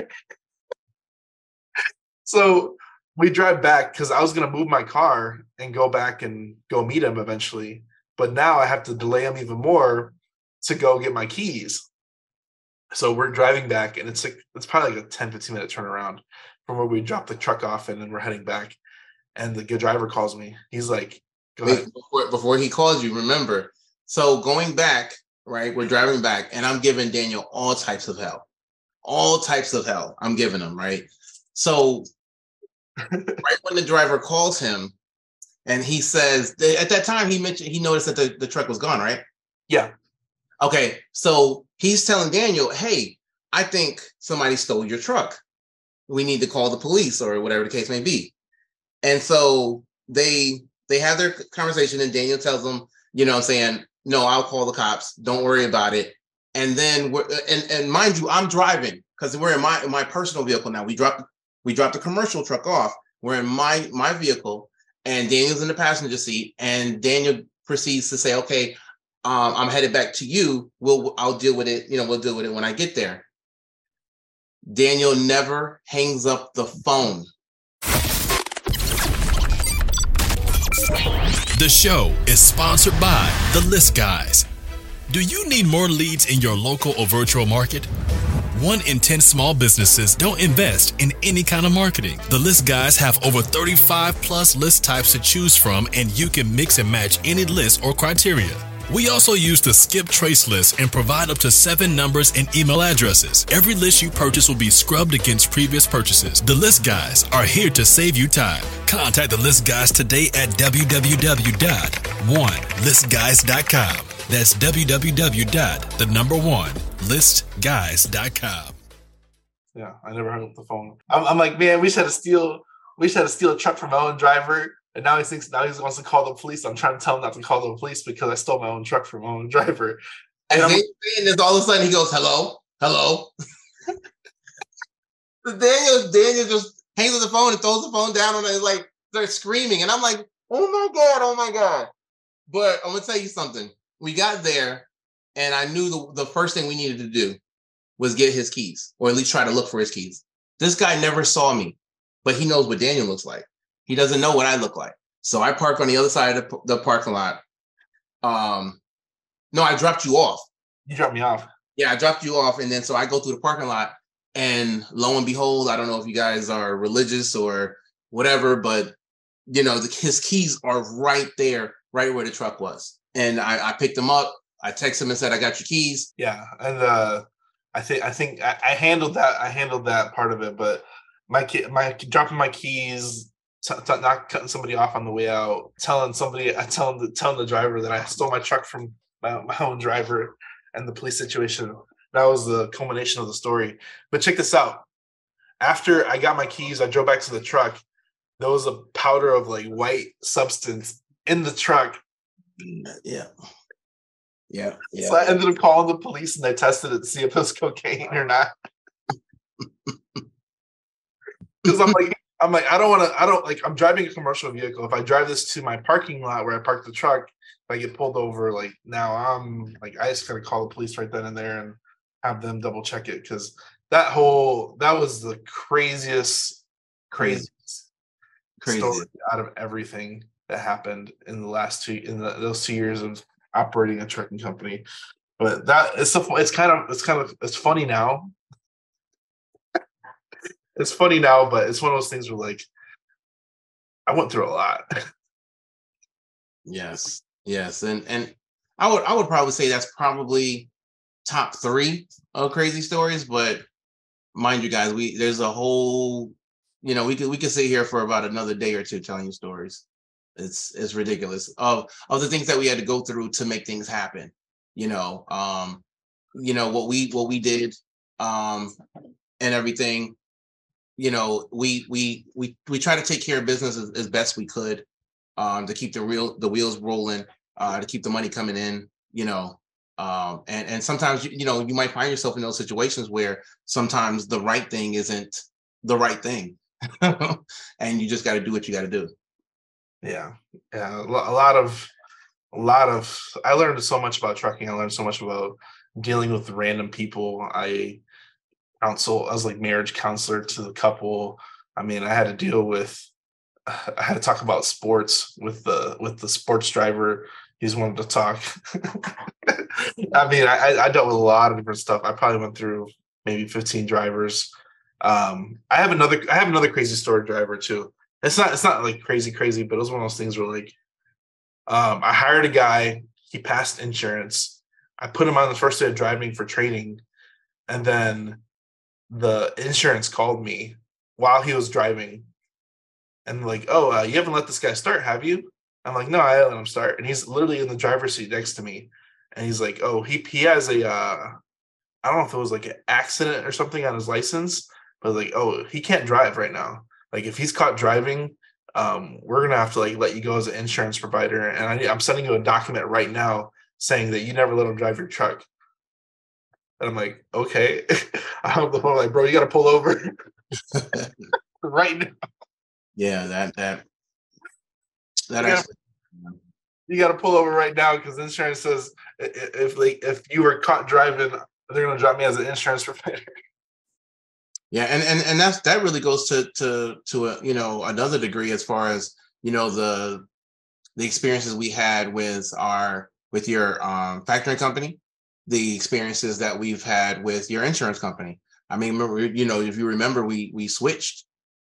So we drive back because I was going to move my car and go back and go meet him eventually. But now I have to delay him even more to go get my keys. So we're driving back, and it's probably like a 10-15 minute turnaround from where we dropped the truck off, and then we're heading back. And the good driver calls me. He's like, go ahead. Before he calls you, remember. So going back, right, we're driving back, and I'm giving Daniel all types of hell. I'm giving him, right? So right when the driver calls him, and he says, at that time he noticed that the truck was gone, right? Yeah. Okay, so he's telling Daniel, hey, I think somebody stole your truck. We need to call the police or whatever the case may be. And so they have their conversation, and Daniel tells them, no, I'll call the cops. Don't worry about it. And then and mind you, I'm driving because we're in my personal vehicle now. We dropped the commercial truck off. We're in my vehicle, and Daniel's in the passenger seat. And Daniel proceeds to say, okay, I'm headed back to you. I'll deal with it. We'll deal with it when I get there. Daniel never hangs up the phone. The show is sponsored by The List Guys. Do you need more leads in your local or virtual market? 1 in 10 small businesses don't invest in any kind of marketing. The List Guys have over 35 plus list types to choose from, and you can mix and match any list or criteria. We also use the Skip Trace list and provide up to 7 numbers and email addresses. Every list you purchase will be scrubbed against previous purchases. The List Guys are here to save you time. Contact the List Guys today at www.1listguys.com. That's www.1listguys.com. Yeah, I never hung up the phone. I'm like, man, we should have steal a truck from my own driver. And now he wants to call the police. I'm trying to tell him not to call the police because I stole my own truck from my own driver. And saying this, all of a sudden he goes, hello. Daniel just hangs up the phone and throws the phone down on it, like starts screaming. And I'm like, oh my God. But I'm gonna tell you something. We got there, and I knew the first thing we needed to do was get his keys, or at least try to look for his keys. This guy never saw me, but he knows what Daniel looks like. He doesn't know what I look like. So I park on the other side of the parking lot. No, I dropped you off. You dropped me off. Yeah, I dropped you off, and then so I go through the parking lot, and lo and behold, I don't know if you guys are religious or whatever, but his keys are right there, right where the truck was, and I picked them up. I texted him and said, "I got your keys." Yeah, and I think I handled that. I handled that part of it, but my dropping my keys, not cutting somebody off on the way out, telling the driver that I stole my truck from my own driver, and the police situation. That was the culmination of the story. But check this out. After I got my keys, I drove back to the truck. There was a powder of like white substance in the truck. Yeah. So I ended up calling the police, and they tested it to see if it was cocaine or not. Because I'm I'm driving a commercial vehicle. If I drive this to my parking lot where I park the truck, if I get pulled over, like now I just gotta call the police right then and there and have them double check it, because that was the craziest story out of everything that happened in the last those 2 years of operating a trucking company. But it's funny now. It's funny now, but it's one of those things where like I went through a lot. Yes, and I would probably say that's probably top 3 of crazy stories. But mind you, guys, there's a whole, we could sit here for about another day or two telling you stories. It's ridiculous of the things that we had to go through to make things happen. What we did, and everything. We try to take care of business as best we could, to keep the wheels rolling, to keep the money coming in. And sometimes you might find yourself in those situations where sometimes the right thing isn't the right thing, and you just got to do what you got to do. Yeah. A lot of I learned so much about trucking. I learned so much about dealing with random people. I was like marriage counselor to the couple. I mean, I had to talk about sports with the sports driver. He's wanted to talk. I mean, I dealt with a lot of different stuff. I probably went through maybe 15 drivers. I have another crazy story driver too. It's not like crazy, but it was one of those things where like, I hired a guy, he passed insurance. I put him on the first day of driving for training, and then the insurance called me while he was driving, and like, "Oh, you haven't let this guy start, have you?" I'm like, "No, I let him start." And he's literally in the driver's seat next to me, and he's like, "Oh, he has a I don't know if it was like an accident or something on his license, but like, oh, he can't drive right now. Like if he's caught driving, we're gonna have to like let you go as an insurance provider, and I'm sending you a document right now saying that you never let him drive your truck." And I'm like, "Okay." I'm like, "Bro, you got to pull over right now." Yeah, that you got to pull over right now, because insurance says if you were caught driving, they're gonna drop me as an insurance provider. Yeah, and that really goes to another degree, as far as the experiences we had with your factoring company, the experiences that we've had with your insurance company. I mean, remember, if you remember, we switched,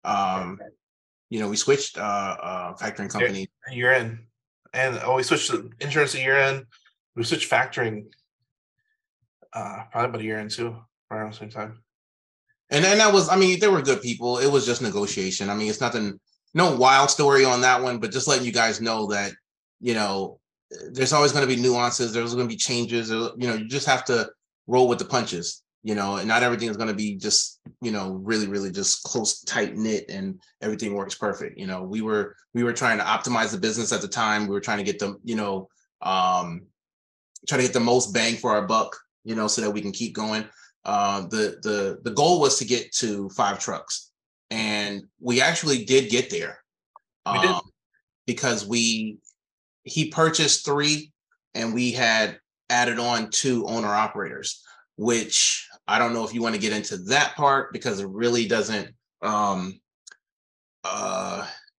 factoring company a year in, and we switched insurance a year in. We switched factoring probably about a year in too, around the same time. And that was, I mean, they were good people. It was just negotiation. I mean, it's nothing, no wild story on that one, but just letting you guys know that, there's always going to be nuances. There's going to be changes. You just have to roll with the punches, and not everything is going to be just, really, really just close, tight knit and everything works perfect. We were trying to optimize the business at the time. We were trying to get them, try to get the most bang for our buck, so that we can keep going. The goal was to get to 5 trucks, and we actually did get there. We did, because he purchased 3, and we had added on 2 owner operators, which I don't know if you want to get into that part, because it really doesn't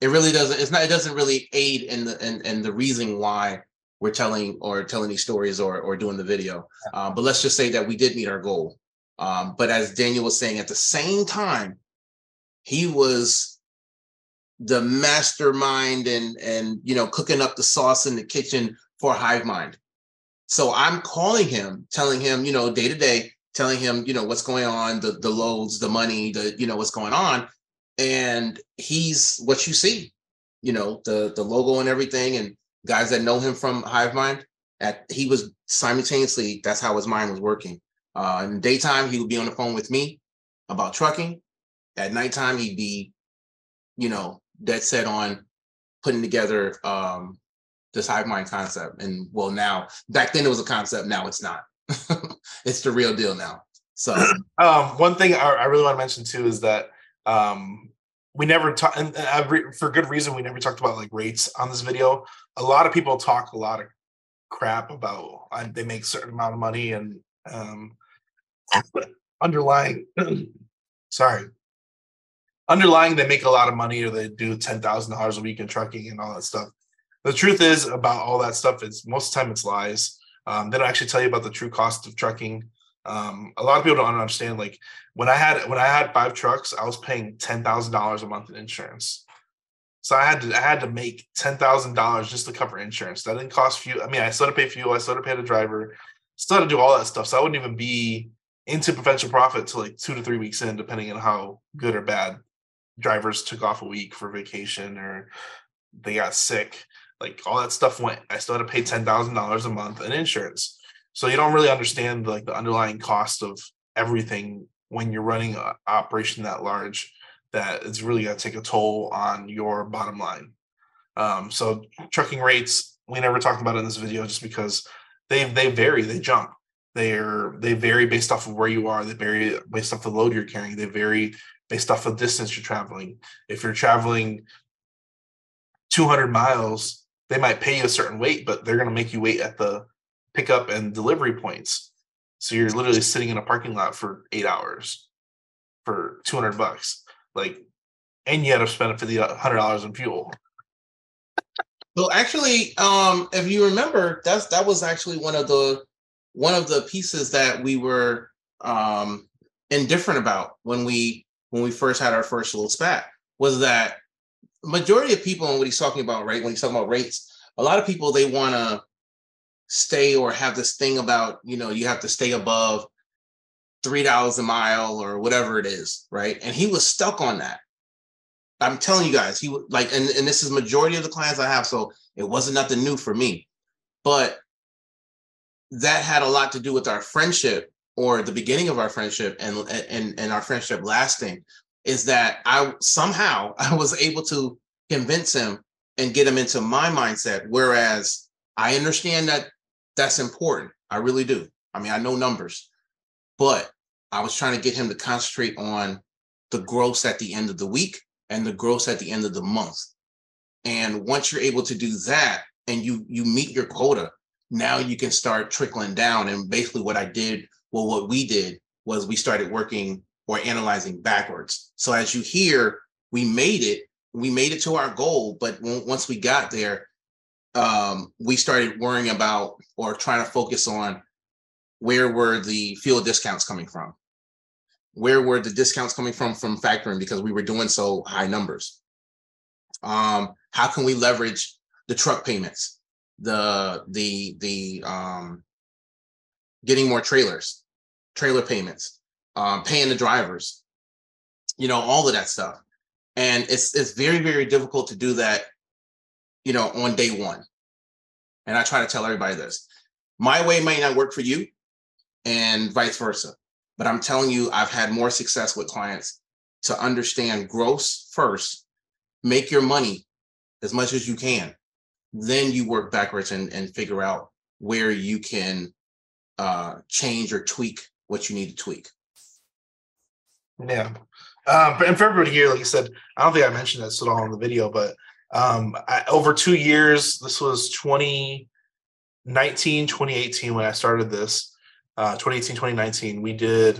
it really doesn't. It's not. It doesn't really aid in the reason why we're telling these stories or doing the video. But let's just say that we did meet our goal. But as Daniel was saying, at the same time, he was the mastermind and cooking up the sauce in the kitchen for HiveMind. So I'm calling him, telling him, day to day, telling him, what's going on, the loads, the money, what's going on. And he's what you see, the logo and everything. And guys that know him from HiveMind, he was simultaneously, that's how his mind was working. In the daytime, he would be on the phone with me about trucking. At nighttime, he'd be, dead set on putting together this HiveMind concept. And well, now, back then it was a concept, now it's not. It's the real deal now. So one thing I really want to mention too is that we never talk, and for good reason, we never talked about like rates on this video. A lot of people talk a lot of crap about they make a certain amount of money and underlying they make a lot of money, or they do $10,000 a week in trucking and all that stuff. The truth is about all that stuff is most of the time it's lies. They don't actually tell you about the true cost of trucking. A lot of people don't understand. Like when I had 5 trucks, I was paying $10,000 a month in insurance. So I had to make $10,000 just to cover insurance. That didn't cost fuel. I mean, I still had to pay fuel. I still had to pay the driver. Still had to do all that stuff. So I wouldn't even be into potential profit till like 2 to 3 weeks in, depending on how good or bad drivers took off a week for vacation or they got sick. Like all that stuff went. I still had to pay $10,000 a month in insurance. So you don't really understand like the underlying cost of everything when you're running an operation that large, that it's really going to take a toll on your bottom line. So trucking rates, we never talked about in this video just because they vary, they jump. They vary based off of where you are. They vary based off the load you're carrying. They vary based off of distance you're traveling. If you're traveling 200 miles, they might pay you a certain weight, but they're going to make you wait at the pickup and delivery points. So you're literally sitting in a parking lot for 8 hours for $200. Like, and you had to spend $100 in fuel. So actually, if you remember, that was actually one of the pieces that we were indifferent about when we first had our first little spat, was that majority of people, and what he's talking about, right? When he's talking about rates, a lot of people, they want to stay or have this thing about, you have to stay above $3 a mile or whatever it is, right? And he was stuck on that. I'm telling you guys, he would like, and this is majority of the clients I have, so it wasn't nothing new for me, but that had a lot to do with our friendship, or the beginning of our friendship, and our friendship lasting, is that I was able to convince him and get him into my mindset. Whereas I understand that that's important. I really do. I mean, I know numbers, but I was trying to get him to concentrate on the gross at the end of the week and the gross at the end of the month. And once you're able to do that and you meet your quota, now you can start trickling down. And basically what we did was we started working or analyzing backwards. So as you hear, we made it to our goal. But once we got there, we started worrying about or trying to focus on where were the fuel discounts coming from? Where were the discounts coming from factoring, because we were doing so high numbers? How can we leverage the truck payments, the getting more trailer payments, paying the drivers, all of that stuff. And it's very, very difficult to do that, on day one. And I try to tell everybody this. My way might not work for you and vice versa. But I'm telling you, I've had more success with clients to understand gross first, make your money as much as you can. Then you work backwards and figure out where you can change or tweak what you need to tweak. Yeah. And for everybody here, like I said, I don't think I mentioned this at all in the video, but over 2 years, this was 2019, 2018 when I started this. 2018, 2019, we did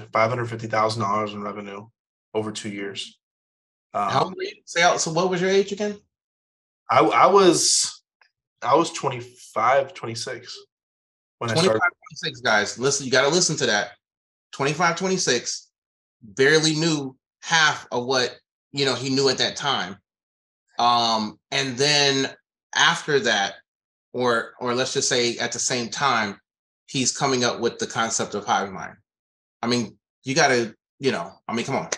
$550,000 in revenue over 2 years. How old were you? So what was your age again? I was 25, 26 when I 25, started. 26, guys. Listen, you got to listen to that. 25, 26, barely knew half of what, he knew at that time. And then after that, or let's just say at the same time, he's coming up with the concept of hive mind. I mean, you got to, come on.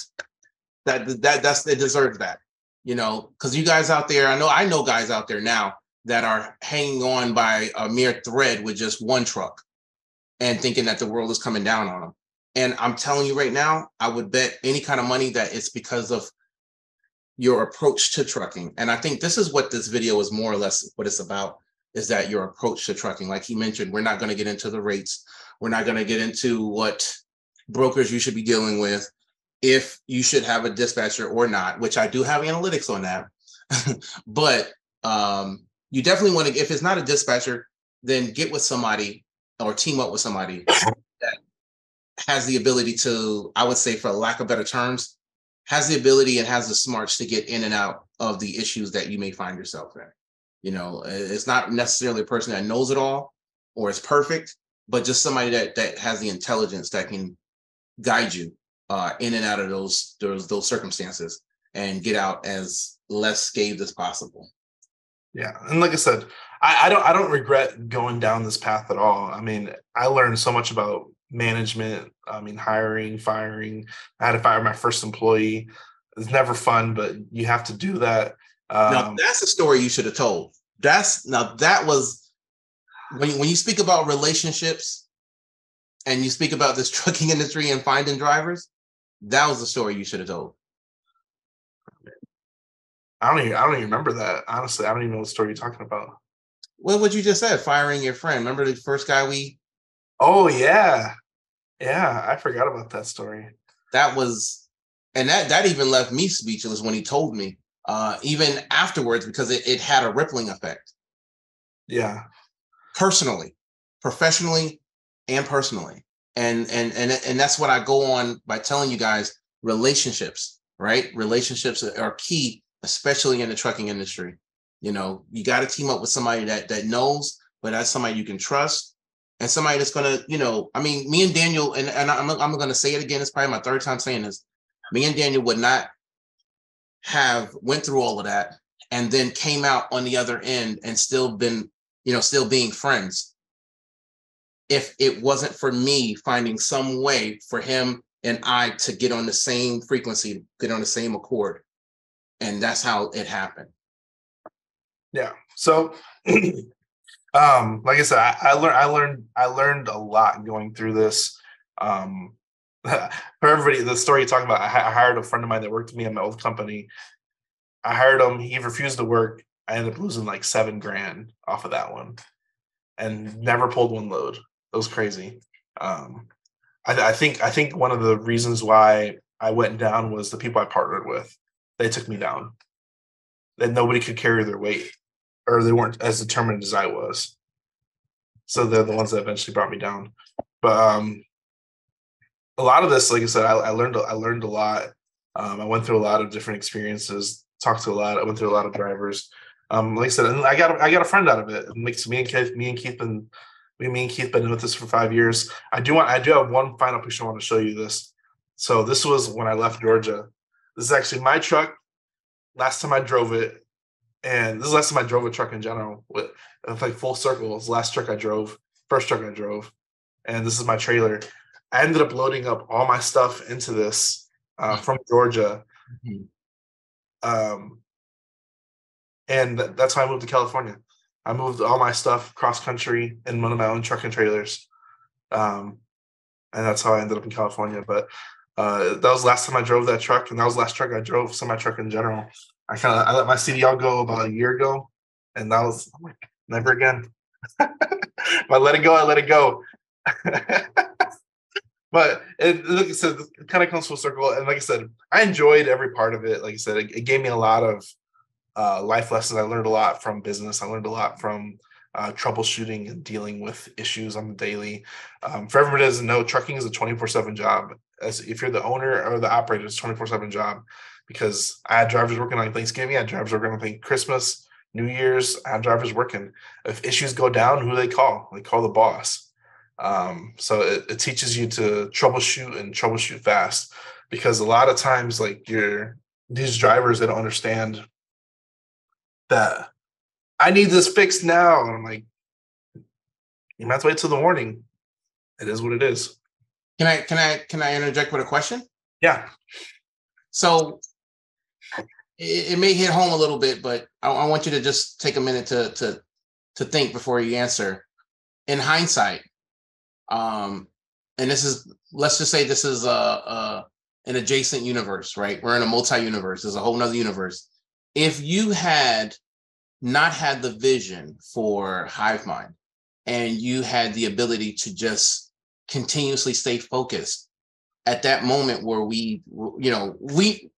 It deserves that, because you guys out there, I know guys out there now that are hanging on by a mere thread with just one truck and thinking that the world is coming down on them. And I'm telling you right now, I would bet any kind of money that it's because of your approach to trucking. And I think this is what this video is more or less what it's about, is that your approach to trucking. Like he mentioned, we're not going to get into the rates. We're not going to get into what brokers you should be dealing with, if you should have a dispatcher or not, which I do have analytics on that. But you definitely want to, if it's not a dispatcher, then get with somebody or team up with somebody that has the ability to, I would say, for lack of better terms, has the ability and has the smarts to get in and out of the issues that you may find yourself in. It's not necessarily a person that knows it all or is perfect, but just somebody that has the intelligence that can guide you in and out of those circumstances and get out as less scathed as possible. Yeah, and like I said, I don't regret going down this path at all. I mean, I learned so much about management. I mean, hiring, firing. I had to fire my first employee. It's never fun, but you have to do that. Now that's a story you should have told. That was when you speak about relationships and you speak about this trucking industry and finding drivers. That was the story you should have told. I don't even remember that. Honestly, I don't even know what story you're talking about. Well, what you just said, firing your friend. Remember the first guy Oh, yeah. Yeah, I forgot about that story. That even left me speechless when he told me, even afterwards, because it had a rippling effect. Yeah. Personally, professionally, and personally. And that's what I go on by telling you guys, relationships, right? Relationships are key, especially in the trucking industry. You got to team up with somebody that knows, but that's somebody you can trust, and somebody that's going to, me and Daniel, and I'm going to say it again. It's probably my third time saying this. Me and Daniel would not have went through all of that and then came out on the other end and still being friends, if it wasn't for me finding some way for him and I to get on the same frequency, get on the same accord. And that's how it happened. Yeah. So, like I said, I learned a lot going through this. For everybody, the story you're talking about, I hired a friend of mine that worked with me at my old company. I hired him. He refused to work. I ended up losing like $7,000 off of that one and never pulled one load. It was crazy. I think one of the reasons why I went down was the people I partnered with. They took me down. That nobody could carry their weight, or they weren't as determined as I was. So they're the ones that eventually brought me down. But a lot of this, like I said, I learned a lot. I went through a lot of different experiences. I went through a lot of drivers. Like I said, and I got a friend out of it. It makes me and Keith been with this for 5 years. I do have one final picture I want to show you this. So this was when I left Georgia. This is actually my truck. Last time I drove it, and this is the last time I drove a truck in general. With like full circle. It's the last truck I drove, first truck I drove, and this is my trailer. I ended up loading up all my stuff into this from Georgia. Mm-hmm. And that's how I moved to California. I moved all my stuff cross country in one of my own truck and trailers. And that's how I ended up in California. But that was the last time I drove that truck, and that was the last truck I drove, semi-truck in general. I let my CDL go about a year ago, and I'm like, never again. If I let it go, I let it go. But like I said, it kind of comes full circle. And like I said, I enjoyed every part of it. Like I said, it gave me a lot of life lessons. I learned a lot from business. I learned a lot from troubleshooting and dealing with issues on the daily. For everybody that doesn't know, trucking is a 24/7 job. If you're the owner or the operator, it's a 24/7 job, because I had drivers working on Thanksgiving, I had drivers working on Christmas, New Year's, I had drivers working. If issues go down, who do they call? They call the boss. So it teaches you to troubleshoot fast, because a lot of times, like, these drivers, they don't understand that I need this fixed now. And I'm like, you might have to wait till the morning. It is what it is. Can I interject with a question? Yeah. So it may hit home a little bit, but I want you to just take a minute to think before you answer. In hindsight, and let's just say this is an adjacent universe, right? We're in a multi-universe. There's a whole nother universe. If you had not had the vision for HiveMind, and you had the ability to just continuously stay focused at that moment where we didn't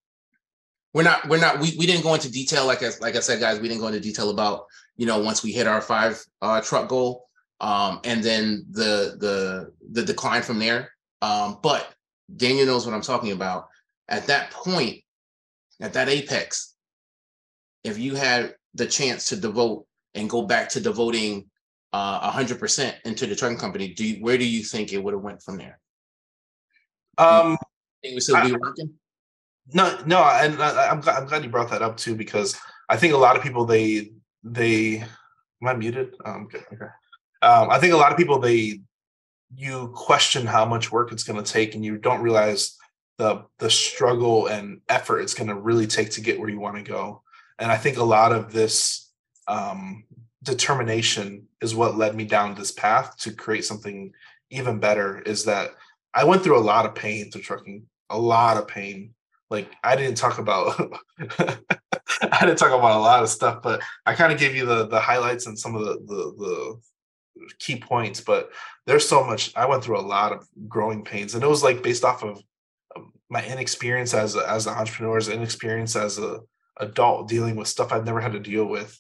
go into detail, like I said, guys, we didn't go into detail about, once we hit our 5 truck goal, and then the decline from there. But Daniel knows what I'm talking about. At that point, at that apex, if you had the chance to devote and go back to devoting 100% into the trucking company, where do you think it would have went from there? Think we still be working? No, and I'm glad you brought that up too, because I think a lot of people they am I muted? Okay. I think a lot of people you question how much work it's going to take, and you don't realize the struggle and effort it's going to really take to get where you want to go. And I think a lot of this determination is what led me down this path to create something even better. Is that I went through a lot of pain through trucking, a lot of pain. Like, I didn't talk about a lot of stuff, but I kind of gave you the highlights and some of the key points. But there's so much. I went through a lot of growing pains, and it was like based off of my inexperience as an entrepreneur, inexperience as a adult dealing with stuff I've never had to deal with.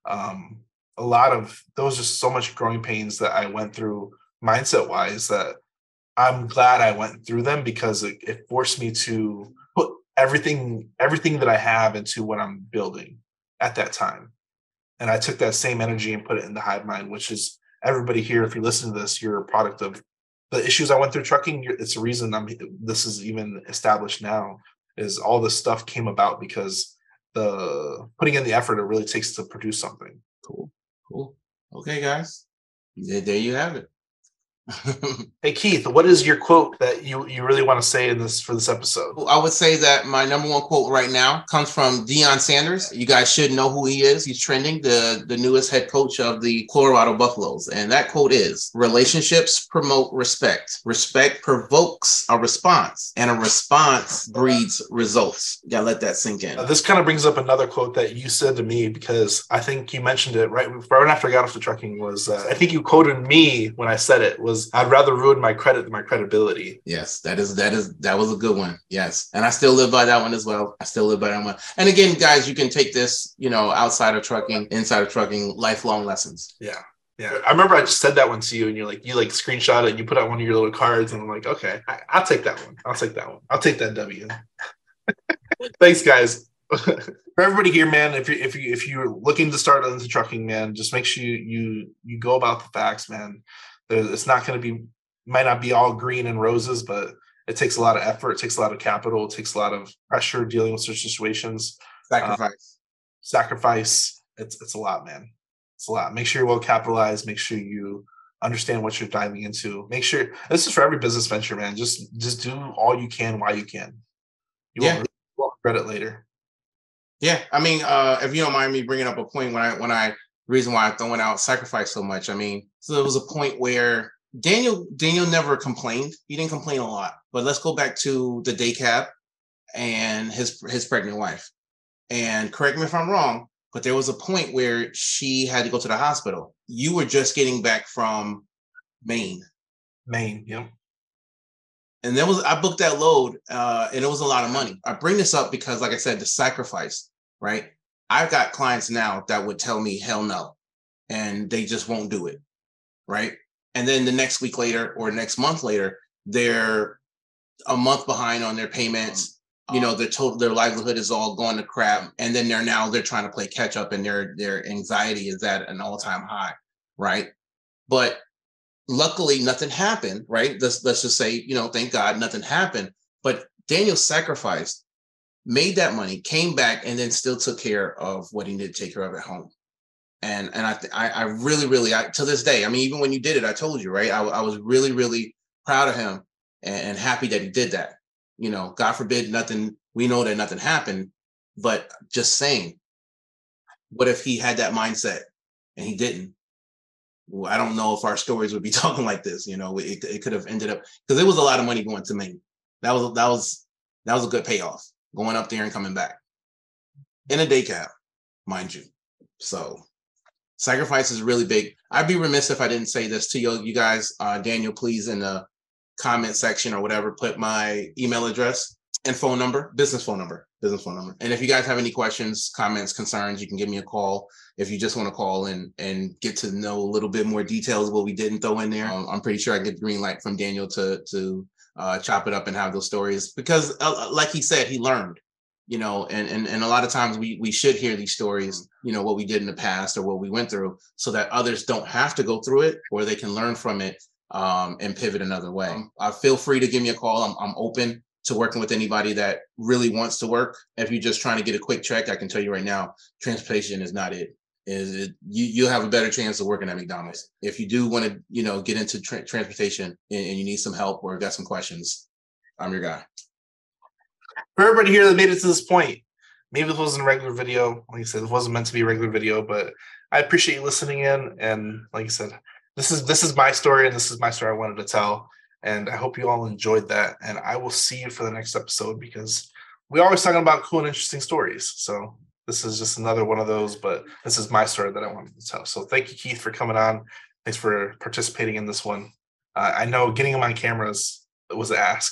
There was just so much growing pains that I went through mindset wise, that I'm glad I went through them, because it forced me to put everything that I have into what I'm building at that time. And I took that same energy and put it into HiveMind, which is, everybody here, if you listen to this, you're a product of the issues I went through trucking. It's the reason this is even established now, is all this stuff came about because the putting in the effort it really takes to produce something. Cool. Okay, guys. There you have it. Hey Keith, what is your quote that you really want to say for this episode? I would say that my number one quote right now comes from Deion Sanders. You guys should know who he is. He's trending, the newest head coach of the Colorado Buffaloes. And that quote is, relationships promote respect. Respect provokes a response, and a response breeds results. You gotta let that sink in. This kind of brings up another quote that you said to me, because I think you mentioned it right after I got off the trucking. Was I think you quoted me when I said it, was, I'd rather ruin my credit than my credibility. Yes, that was a good one. Yes. And I still live by that one as well. And again, guys, you can take this, outside of trucking, inside of trucking, lifelong lessons. Yeah. I remember I just said that one to you, and you screenshot it and you put out one of your little cards, and I'm like, okay, I'll take that one. I'll take that W. Thanks, guys. For everybody here, man, if you're looking to start into trucking, man, just make sure you go about the facts, man. It's not going to be, might not be all green and roses, but it takes a lot of effort. It takes a lot of capital. It takes a lot of pressure dealing with such situations. Sacrifice. It's a lot, man. It's a lot. Make sure you're well capitalized. Make sure you understand what you're diving into. Make sure, this is for every business venture, man. Just do all you can while you can. You won't regret it later. Yeah. I mean, if you don't mind me bringing up a point reason why I'm throwing out sacrifice so much. I mean, so there was a point where Daniel never complained. He didn't complain a lot. But let's go back to the day cab and his pregnant wife. And correct me if I'm wrong, but there was a point where she had to go to the hospital. You were just getting back from Maine. Yep. And I booked that load, and it was a lot of money. I bring this up because, like I said, the sacrifice, right? I've got clients now that would tell me, hell no, and they just won't do it, right? And then the next week later or next month later, they're a month behind on their payments. their livelihood is all going to crap, and then they're trying to play catch up, and their anxiety is at an all-time high, right? But luckily nothing happened, right? Let's just say, thank God nothing happened. But Daniel sacrificed, made that money, came back, and then still took care of what he needed to take care of at home. And I really, to this day, I mean, even when you did it, I told you, right? I was really, really proud of him and happy that he did that. God forbid we know that nothing happened, but just saying, what if he had that mindset and he didn't? Well, I don't know if our stories would be talking like this. It could have ended up, because it was a lot of money going to Maine. That was a good payoff, going up there and coming back in a day cab, mind you. So sacrifice is really big. I'd be remiss if I didn't say this to you guys. Daniel, please, in the comment section or whatever, put my email address and phone number, business phone number. And if you guys have any questions, comments, concerns, you can give me a call. If you just want to call and get to know a little bit more details of what we didn't throw in there, I'm pretty sure I get the green light from Daniel to chop it up and have those stories, because like he said, he learned, and a lot of times we should hear these stories, what we did in the past or what we went through, so that others don't have to go through it, or they can learn from it and pivot another way. Feel free to give me a call. I'm open to working with anybody that really wants to work. If you're just trying to get a quick check, I can tell you right now, transportation is not it. You'll have a better chance of working at McDonald's. If you do want to, get into transportation and you need some help or got some questions, I'm your guy. For everybody here that made it to this point, maybe this wasn't a regular video. Like I said, it wasn't meant to be a regular video, but I appreciate you listening in. And like I said, this is my story, and this is my story I wanted to tell. And I hope you all enjoyed that. And I will see you for the next episode, because we're always talking about cool and interesting stories. So this is just another one of those, but this is my story that I wanted to tell. So thank you, Keith, for coming on. Thanks for participating in this one. I know getting him on cameras was an ask.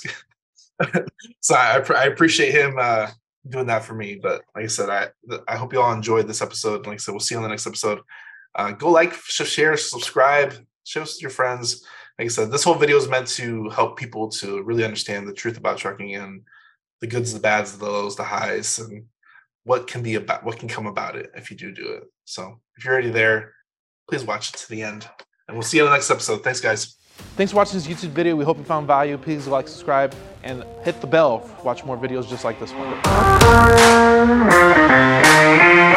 So I appreciate him doing that for me. But like I said, I hope you all enjoyed this episode. Like I said, we'll see you on the next episode. Go like, share, subscribe, share this with your friends. Like I said, this whole video is meant to help people to really understand the truth about trucking and the goods, the bads, the lows, the highs, and what can come about it if you do it. So if you're already there, please watch it to the end, and we'll see you on the next episode. Thanks, guys. Thanks for watching this YouTube video. We hope you found value. Please like, subscribe, and hit the bell to watch more videos just like this one.